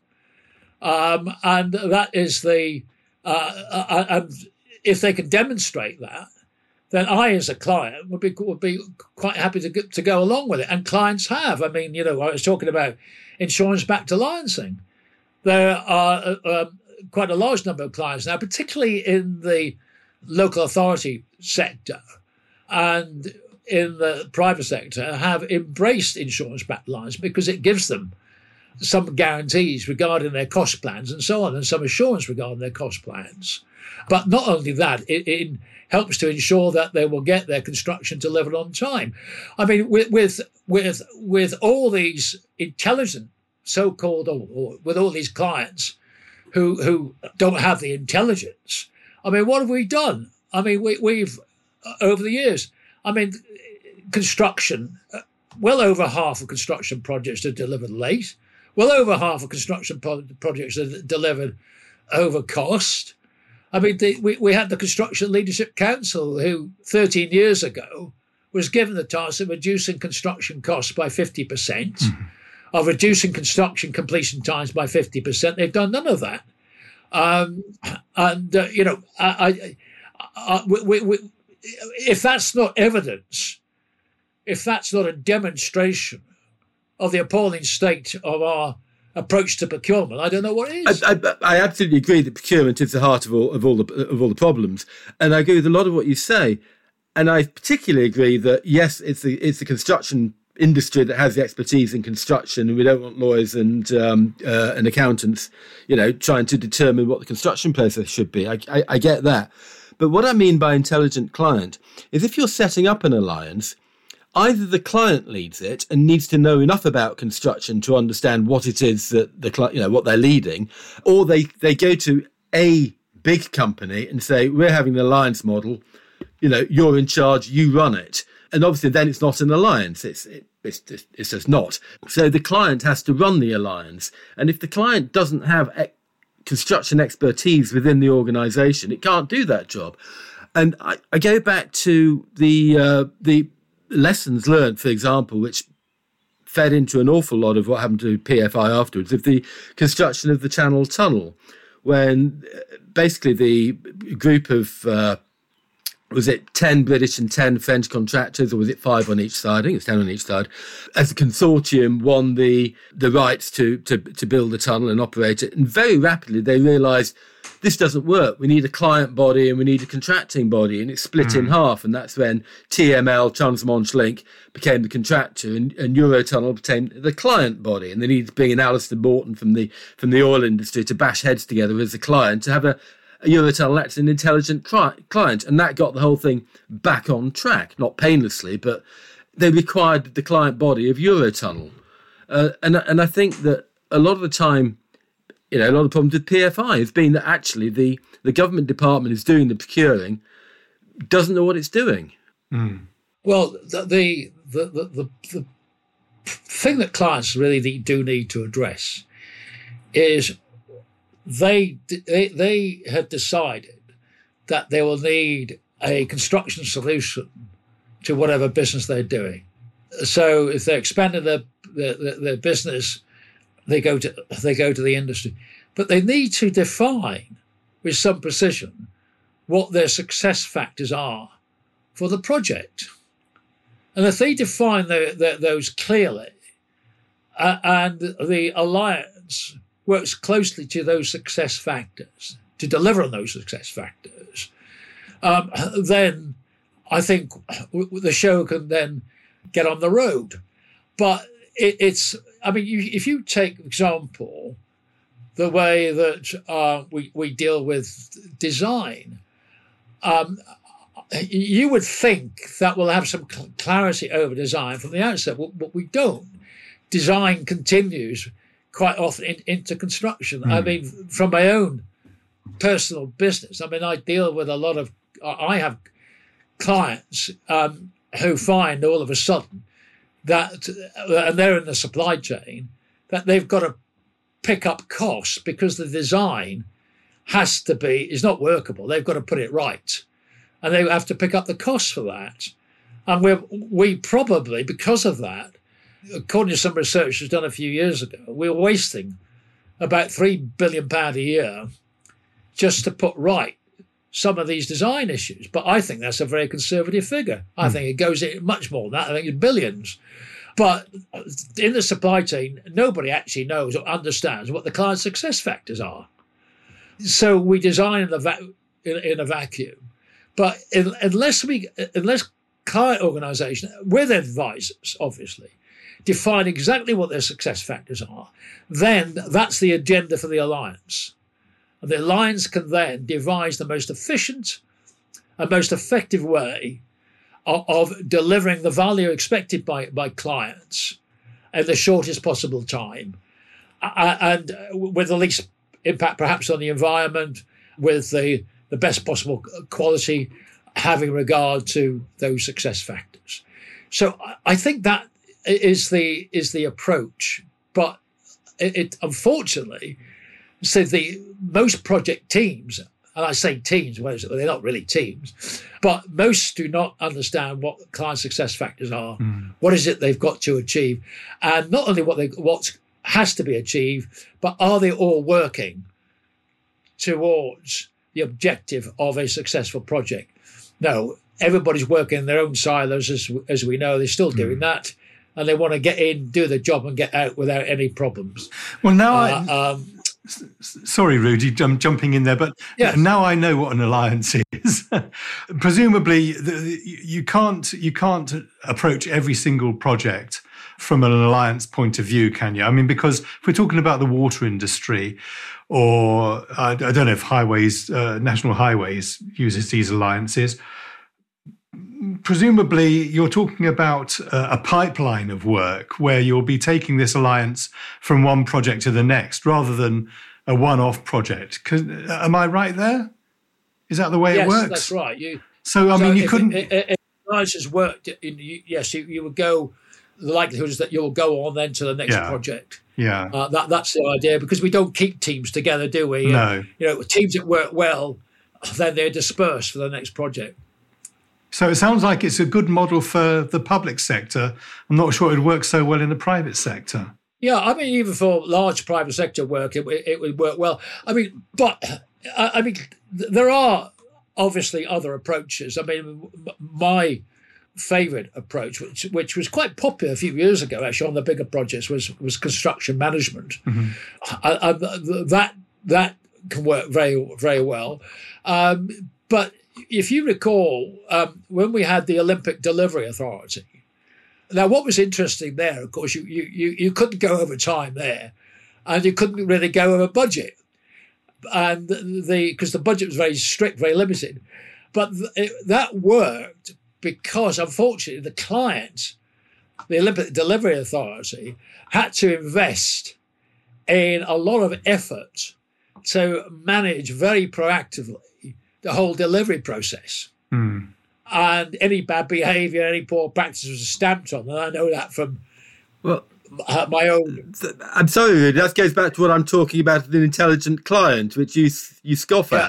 Um, and that is the, uh, uh, and if they can demonstrate that, then I, as a client, would be would be quite happy to go, to go along with it. And clients have. I mean, you know, I was talking about insurance-backed alliancing. There are uh, uh, quite a large number of clients now, particularly in the local authority sector and in the private sector, have embraced insurance-backed lines because it gives them some guarantees regarding their cost plans and so on, and some assurance regarding their cost plans. But not only that, it, it helps to ensure that they will get their construction delivered on time. I mean, with with with, with all these intelligent so-called, or, or with all these clients who who don't have the intelligence, I mean, what have we done? I mean, we, we've, over the years, I mean, construction, well over half of construction projects are delivered late. Well over half of construction pro- projects are delivered over cost. I mean, the, we, we had the Construction Leadership Council, who thirteen years ago was given the task of reducing construction costs by fifty percent, mm-hmm. of reducing construction completion times by fifty percent. They've done none of that. Um, and, uh, you know, I, I, I, we, we, if that's not evidence, if that's not a demonstration of the appalling state of our approach to procurement, I don't know what it is. I, I, I absolutely agree that procurement is the heart of all of all the of all the problems, and I agree with a lot of what you say. And I particularly agree that yes, it's the it's the construction industry that has the expertise in construction, and we don't want lawyers and um, uh, and accountants, you know, trying to determine what the construction process should be. I, I, I get that, but what I mean by intelligent client is if you're setting up an alliance, either the client leads it and needs to know enough about construction to understand what it is that the client, you know, what they're leading, or they they go to a big company and say, we're having an alliance model, you know, you're in charge, you run it. And obviously then it's not an alliance, it's, it, it's, just, it's just not. So the client has to run the alliance. And if the client doesn't have e- construction expertise within the organisation, it can't do that job. And I, I go back to the uh, the lessons learned, for example, which fed into an awful lot of what happened to P F I afterwards, of the construction of the Channel Tunnel, when basically the group of... Uh, was it ten British and ten French contractors, or was it five on each side? I think it's ten on each side. As a consortium, won the the rights to to to build the tunnel and operate it. And very rapidly, they realised this doesn't work. We need a client body and we need a contracting body, and it's split mm. in half. And that's when T M L, Transmanche Link, became the contractor, and, and Eurotunnel became the client body. And they needed to bring in Alistair Morton from the from the oil industry to bash heads together as a client to have a Eurotunnel acts as an intelligent cli- client, and that got the whole thing back on track, not painlessly, but they required the client body of Eurotunnel. Uh, and, and I think that a lot of the time, you know, a lot of the problems with P F I has been that actually the, the government department is doing the procuring, doesn't know what it's doing. Mm. Well, the the, the the the the thing that clients really do need to address is They, they they have decided that they will need a construction solution to whatever business they're doing. So if they're expanding their, their their business, they go to they go to the industry, but they need to define with some precision what their success factors are for the project. And if they define the, the, those clearly, uh, and the alliance works closely to those success factors, to deliver on those success factors, um, then I think the show can then get on the road. But it, it's, I mean, you, if you take, for example, the way that uh, we, we deal with design, um, you would think that we'll have some clarity over design from the outset, but we don't. Design continues quite often in, into construction. Mm. I mean, from my own personal business, I mean, I deal with a lot of, I have clients um, who find all of a sudden that, and they're in the supply chain, that they've got to pick up costs because the design has to be, is not workable. They've got to put it right. And they have to pick up the costs for that. And we we probably, because of that, according to some research was done a few years ago, we're wasting about three billion pounds a year just to put right some of these design issues. But I think that's a very conservative figure. I mm. think it goes much more than that. I think it's billions. But in the supply chain, nobody actually knows or understands what the client success factors are. So we design in, the va- in, in a vacuum. But in, unless we, unless client organisation, with advisors, obviously, define exactly what their success factors are, then that's the agenda for the alliance. And the alliance can then devise the most efficient and most effective way of, of delivering the value expected by, by clients in the shortest possible time, uh, and with the least impact perhaps on the environment, with the, the best possible quality, having regard to those success factors. So I think that is the is the approach, but it, it unfortunately, so the most project teams, and I say teams, well, they're not really teams, but most do not understand what client success factors are. Mm. What is it they've got to achieve, and not only what they what has to be achieved, but are they all working towards the objective of a successful project? No, everybody's working in their own silos, as as we know. They're still doing mm. that. and they want to get in, do the job, and get out without any problems. Well, now Uh, I. um, Sorry, Rudy, I'm jumping in there, but Yes. now I know what an alliance is. Presumably, the, you can't you can't approach every single project from an alliance point of view, can you? I mean, because if we're talking about the water industry, or I, I don't know if highways, uh, National Highways uses these alliances. Presumably, you're talking about a, a pipeline of work where you'll be taking this alliance from one project to the next, rather than a one-off project. 'Cause, am I right there? Is that the way yes, it works? that's right. You, So, I so mean, you if, couldn't. If, if alliances worked, in, you, yes, you, you would go. The likelihood is that you'll go on then to the next Yeah. project. yeah. Uh, that that's the idea, because we don't keep teams together, do we? No. Uh, you know, teams that work well, then they're dispersed for the next project. So it sounds like it's a good model for the public sector. I'm not sure it would work so well in the private sector. Yeah, I mean, even for large private sector work, it, it would work well. I mean, but I, I mean, there are obviously other approaches. I mean, my favourite approach, which which was quite popular a few years ago, actually, on the bigger projects, was was construction management. Mm-hmm. I, I, that that can work very very well, um, but if you recall, um, when we had the Olympic Delivery Authority. Now, what was interesting there, of course, you, you, you, you couldn't go over time there, and you couldn't really go over budget, and the because the budget was very strict, very limited. But it, that worked because, unfortunately, the client, the Olympic Delivery Authority, had to invest in a lot of effort to manage very proactively the whole delivery process. Mm. And any bad behaviour, any poor practice was stamped on. And I know that from Well, my own. I'm sorry, that goes back to what I'm talking about, an intelligent client, which you you scoff Yeah.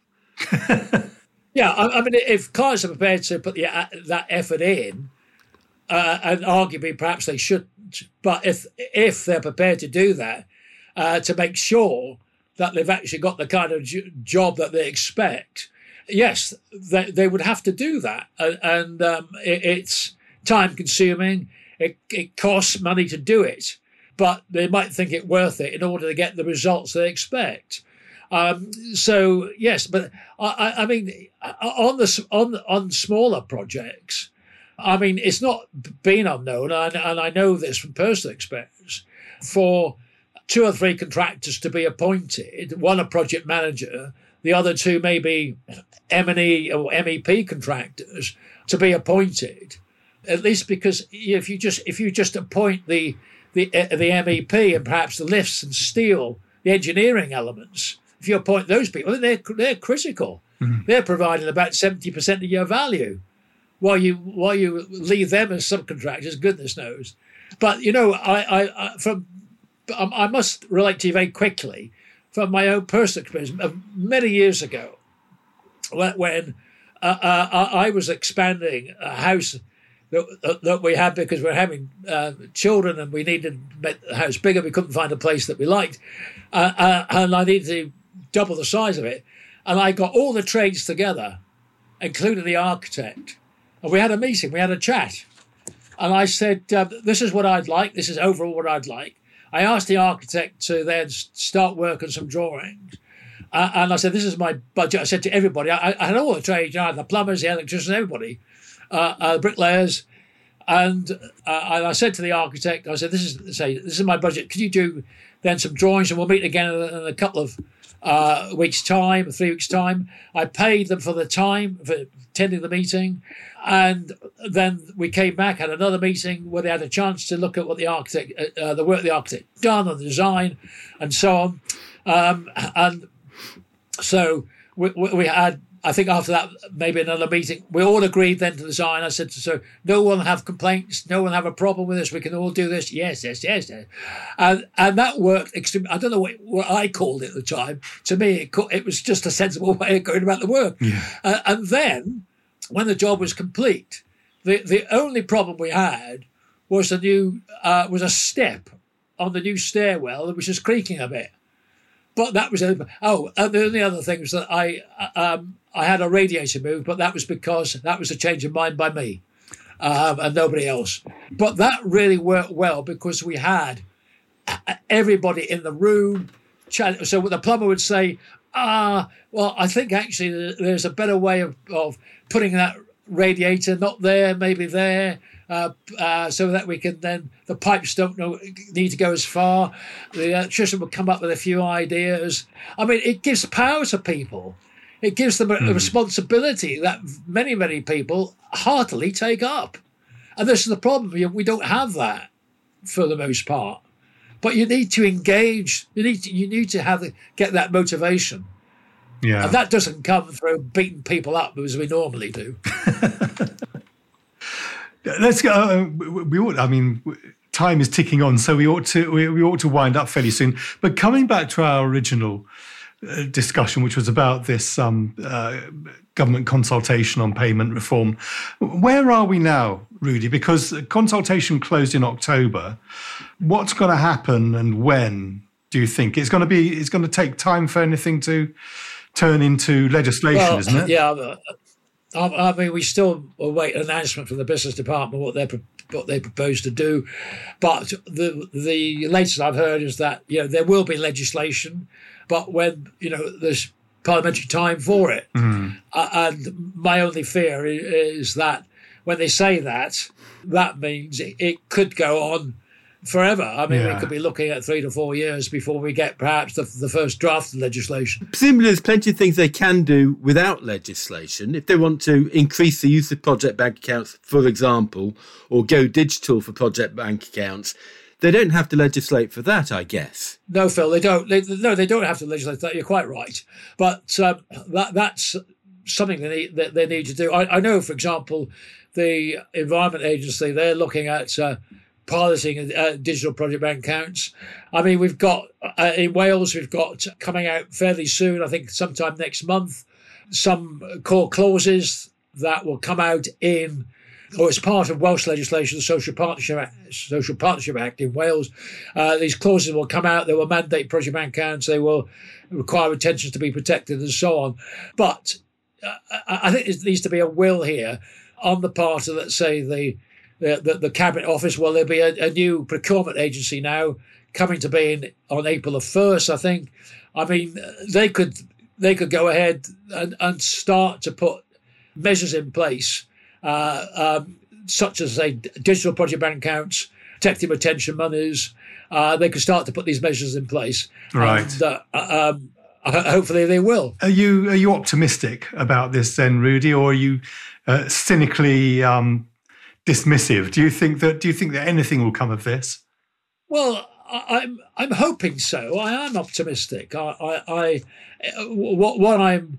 at. Yeah, I, I mean, if clients are prepared to put the, that effort in, uh, and arguably perhaps they shouldn't, but if if they're prepared to do that, uh, to make sure that they've actually got the kind of j- job that they expect, yes, they, they would have to do that. And, and um, it, it's time consuming. It, it costs money to do it, but they might think it worth it in order to get the results they expect. Um, so, yes, but I, I mean, on the, on, on smaller projects, I mean, it's not been unknown, and, and I know this from personal experience, for two or three contractors to be appointed, one a project manager, the other two maybe M and E or M E P contractors to be appointed, at least because if you just if you just appoint the the the M E P and perhaps the lifts and steel, the engineering elements, if you appoint those people, they're they're critical. Mm-hmm. They're providing about seventy percent of your value, while you while you leave them as subcontractors, goodness knows. But you know, I I, I from I must relate to you very quickly from my own personal experience. Many years ago, when uh, uh, I was expanding a house that, that we had because we were having uh, children and we needed to make the house bigger. We couldn't find a place that we liked. Uh, uh, and I needed to double the size of it. And I got all the trades together, including the architect. And we had a meeting, we had a chat. And I said, uh, this is what I'd like. This is overall what I'd like. I asked the architect to then start work on some drawings. Uh, and I said, this is my budget. I said to everybody, I, I had all the trades, you know, the plumbers, the electricians, everybody, uh, uh, bricklayers. And, uh, and I said to the architect, I said, this is say, this is my budget. Could you do then some drawings and we'll meet again in a, in a couple of uh, weeks' time, three weeks' time. I paid them for the time, for attending the meeting. And then we came back, had another meeting where they had a chance to look at what the architect, uh, the work the architect done on the design and so on. Um, and so we, we had, I think after that, maybe another meeting, we all agreed then to design. I said, so no one have complaints, no one have a problem with this, we can all do this. Yes, yes, yes, yes. And, and that worked extremely. I don't know what, what I called it at the time. To me, it, it was just a sensible way of going about the work. Yeah. Uh, and then, when the job was complete, the, the only problem we had was a new uh, was a step on the new stairwell that was just creaking a bit. But that was a, oh, and the only other thing was that I um, I had a radiator moved, but that was because that was a change of mind by me. um, and nobody else. But that really worked well because we had everybody in the room. So the plumber would say, ah, well, I think actually there's a better way of, of putting that radiator, not there, maybe there, uh, uh, so that we can then, the pipes don't know, need to go as far. The electrician will come up with a few ideas. I mean, it gives power to people. It gives them a, mm. a responsibility that many, many people heartily take up. And this is the problem. We don't have that for the most part. But you need to engage. You need to, you need to have get that motivation. Yeah, and that doesn't come through beating people up as we normally do. Let's go. Uh, we ought. I mean, time is ticking on, so we ought to we, we ought to wind up fairly soon. But coming back to our original uh, discussion, which was about this um, uh, government consultation on payment reform, where are we now, Rudy? Because consultation closed in October. What's going to happen and when do you think it's going to be? It's going to take time for anything to turn into legislation, well, isn't it? Yeah, I mean, we still await an announcement from the business department what they what they propose to do, but the the latest I've heard is that you know there will be legislation, but when you know there's parliamentary time for it, mm. uh, and my only fear is that when they say that, that means it, it could go on forever. I mean, yeah. we could be looking at three to four years before we get perhaps the, the first draft of legislation. Presumably there's plenty of things they can do without legislation. If they want to increase the use of project bank accounts, for example, or go digital for project bank accounts, they don't have to legislate for that, I guess. No, Phil, they don't. They, no, they don't have to legislate that. You're quite right. But um, that that's something they need, that they need to do. I, I know, for example, the Environment Agency, they're looking at uh, piloting uh, digital project bank accounts. I mean, we've got, uh, in Wales, we've got coming out fairly soon, I think sometime next month, some core clauses that will come out in, or as part of Welsh legislation, the Social Partnership Act, Social Partnership Act in Wales. Uh, these clauses will come out, they will mandate project bank accounts, they will require retentions to be protected and so on. But uh, I think there needs to be a will here on the part of, let's say, the The, the, the Cabinet Office. Well, there'll be a, a new procurement agency now coming to be in on April the first, I think. I mean, they could they could go ahead and, and start to put measures in place, uh, um, such as, say, digital project bank accounts, protecting retention monies. Uh, they could start to put these measures in place. Right. And, uh, um, hopefully they will. Are you, are you optimistic about this then, Rudy, or are you uh, cynically Um dismissive? Do you think that? Do you think that anything will come of this? Well, I, I'm I'm hoping so. I am optimistic. I, I, I what what I'm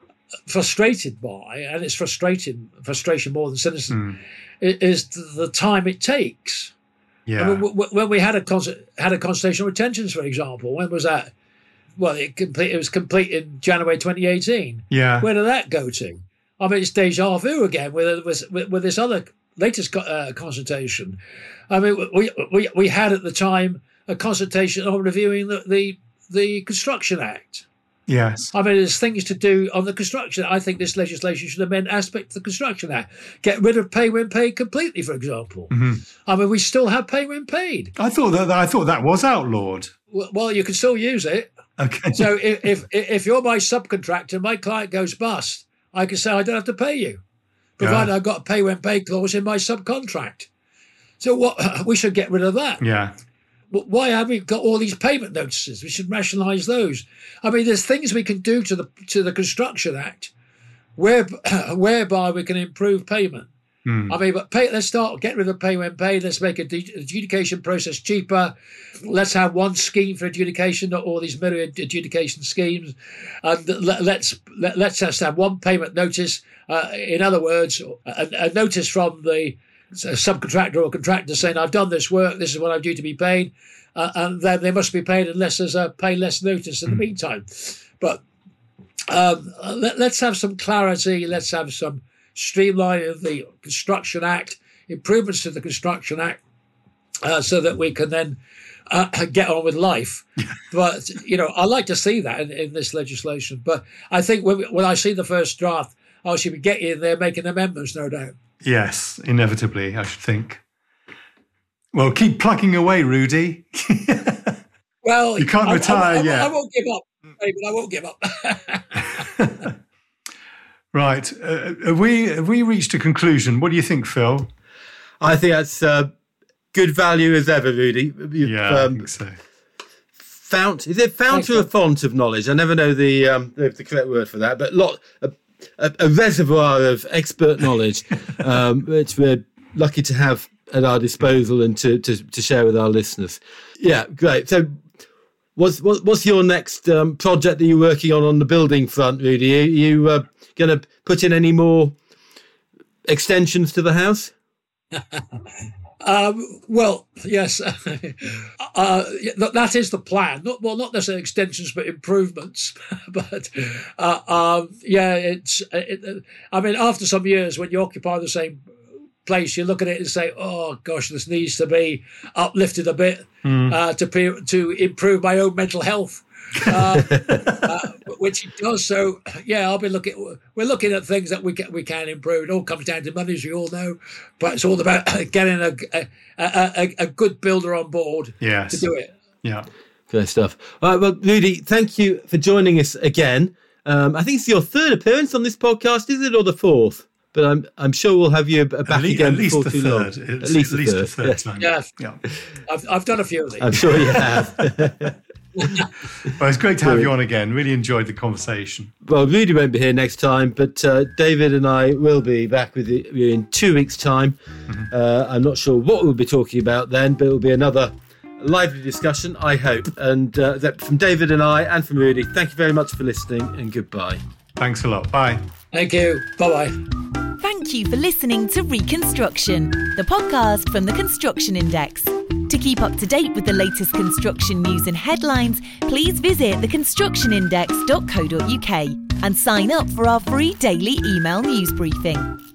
frustrated by, and it's frustrating frustration more than cynicism, mm. is the time it takes. Yeah. I mean, when we had a cons- had a consultation on retentions, for example, when was that? Well, it complete. It was complete in January twenty eighteen. Yeah. Where did that go to? I mean, it's deja vu again with with, with this other latest uh, consultation. I mean, we, we we had at the time a consultation on reviewing the, the the Construction Act. Yes. I mean, there's things to do on the construction. I think this legislation should amend aspects of the Construction Act. Get rid of pay when paid completely, for example. Mm-hmm. I mean, we still have pay when paid. I thought that I thought that was outlawed. Well, well you can still use it. Okay. So if, if if you're my subcontractor, my client goes bust, I can say I don't have to pay you, provided yeah. I've got a pay when paid clause in my subcontract. So what we should get rid of that. Yeah. But why have we got all these payment notices? We should rationalise those. I mean, there's things we can do to the to the Construction Act, where whereby we can improve payment. Mm. I mean, but pay, let's start get rid of pay when paid. Let's make a de- adjudication process cheaper. Let's have one scheme for adjudication, not all these myriad adjudication schemes. And let, let's let, let's just have one payment notice. Uh, in other words, a, a notice from the subcontractor or contractor saying, "I've done this work. This is what I'm due to be paid," uh, and then they must be paid unless there's a pay less notice in the meantime. But um, let, let's have some clarity. Let's have some streamlining of the Construction Act, improvements to the Construction Act, uh, so that we can then uh, get on with life. But, you know, I like to see that in, in this legislation. But I think when, when I see the first draft, I should be getting in there making amendments, no doubt. Yes, inevitably, I should think. Well, keep plugging away, Rudy. Well, you can't I, retire I, I, yet. I won't give up, David. I won't give up. Right. Uh, have we have we reached a conclusion? What do you think, Phil? I think that's uh, good value as ever, Rudy. You've, yeah, I um, think so. Fount, is it fount or a font of knowledge? I never know the um, the, the correct word for that, but lot a, a, a reservoir of expert knowledge, um, which we're lucky to have at our disposal and to, to, to share with our listeners. Yeah, great. So, what's what, what's your next um, project that you're working on on the building front, Rudy? Are you uh, going to put in any more extensions to the house? Um, well, yes, uh, that is the plan. Not well, not necessarily extensions, but improvements. but uh, um, yeah, it's. It, I mean, after some years, when you occupy the same place, you look at it and say, "Oh gosh, this needs to be uplifted a bit mm. uh, to pe- to improve my own mental health." uh, uh, which it does. So yeah, I'll be looking. We're looking at things that we can we can improve. It all comes down to money, as you all know, but it's all about getting a a, a, a good builder on board yes. to do it. Yeah, good stuff. All right, well, Rudy, thank you for joining us again. Um, I think it's your third appearance on this podcast, is it, or the fourth? But I'm I'm sure we'll have you back at least, again at least before the too third. long. It's, at least, at least the the third, third yeah. time. Yeah, yeah. I've I've done a few of these. I'm sure you have. Well, it's great to have you on again. Really enjoyed the conversation. Well, Rudy won't be here next time, but uh, David and I will be back with you in two weeks' time. Mm-hmm. Uh, I'm not sure what we'll be talking about then, but it will be another lively discussion, I hope. And uh, that from David and I and from Rudy, thank you very much for listening and goodbye. Thanks a lot. Bye. Thank you. Bye-bye. Thank you for listening to Reconstruction, the podcast from the Construction Index. To keep up to date with the latest construction news and headlines, please visit the construction index dot co dot uk and sign up for our free daily email news briefing.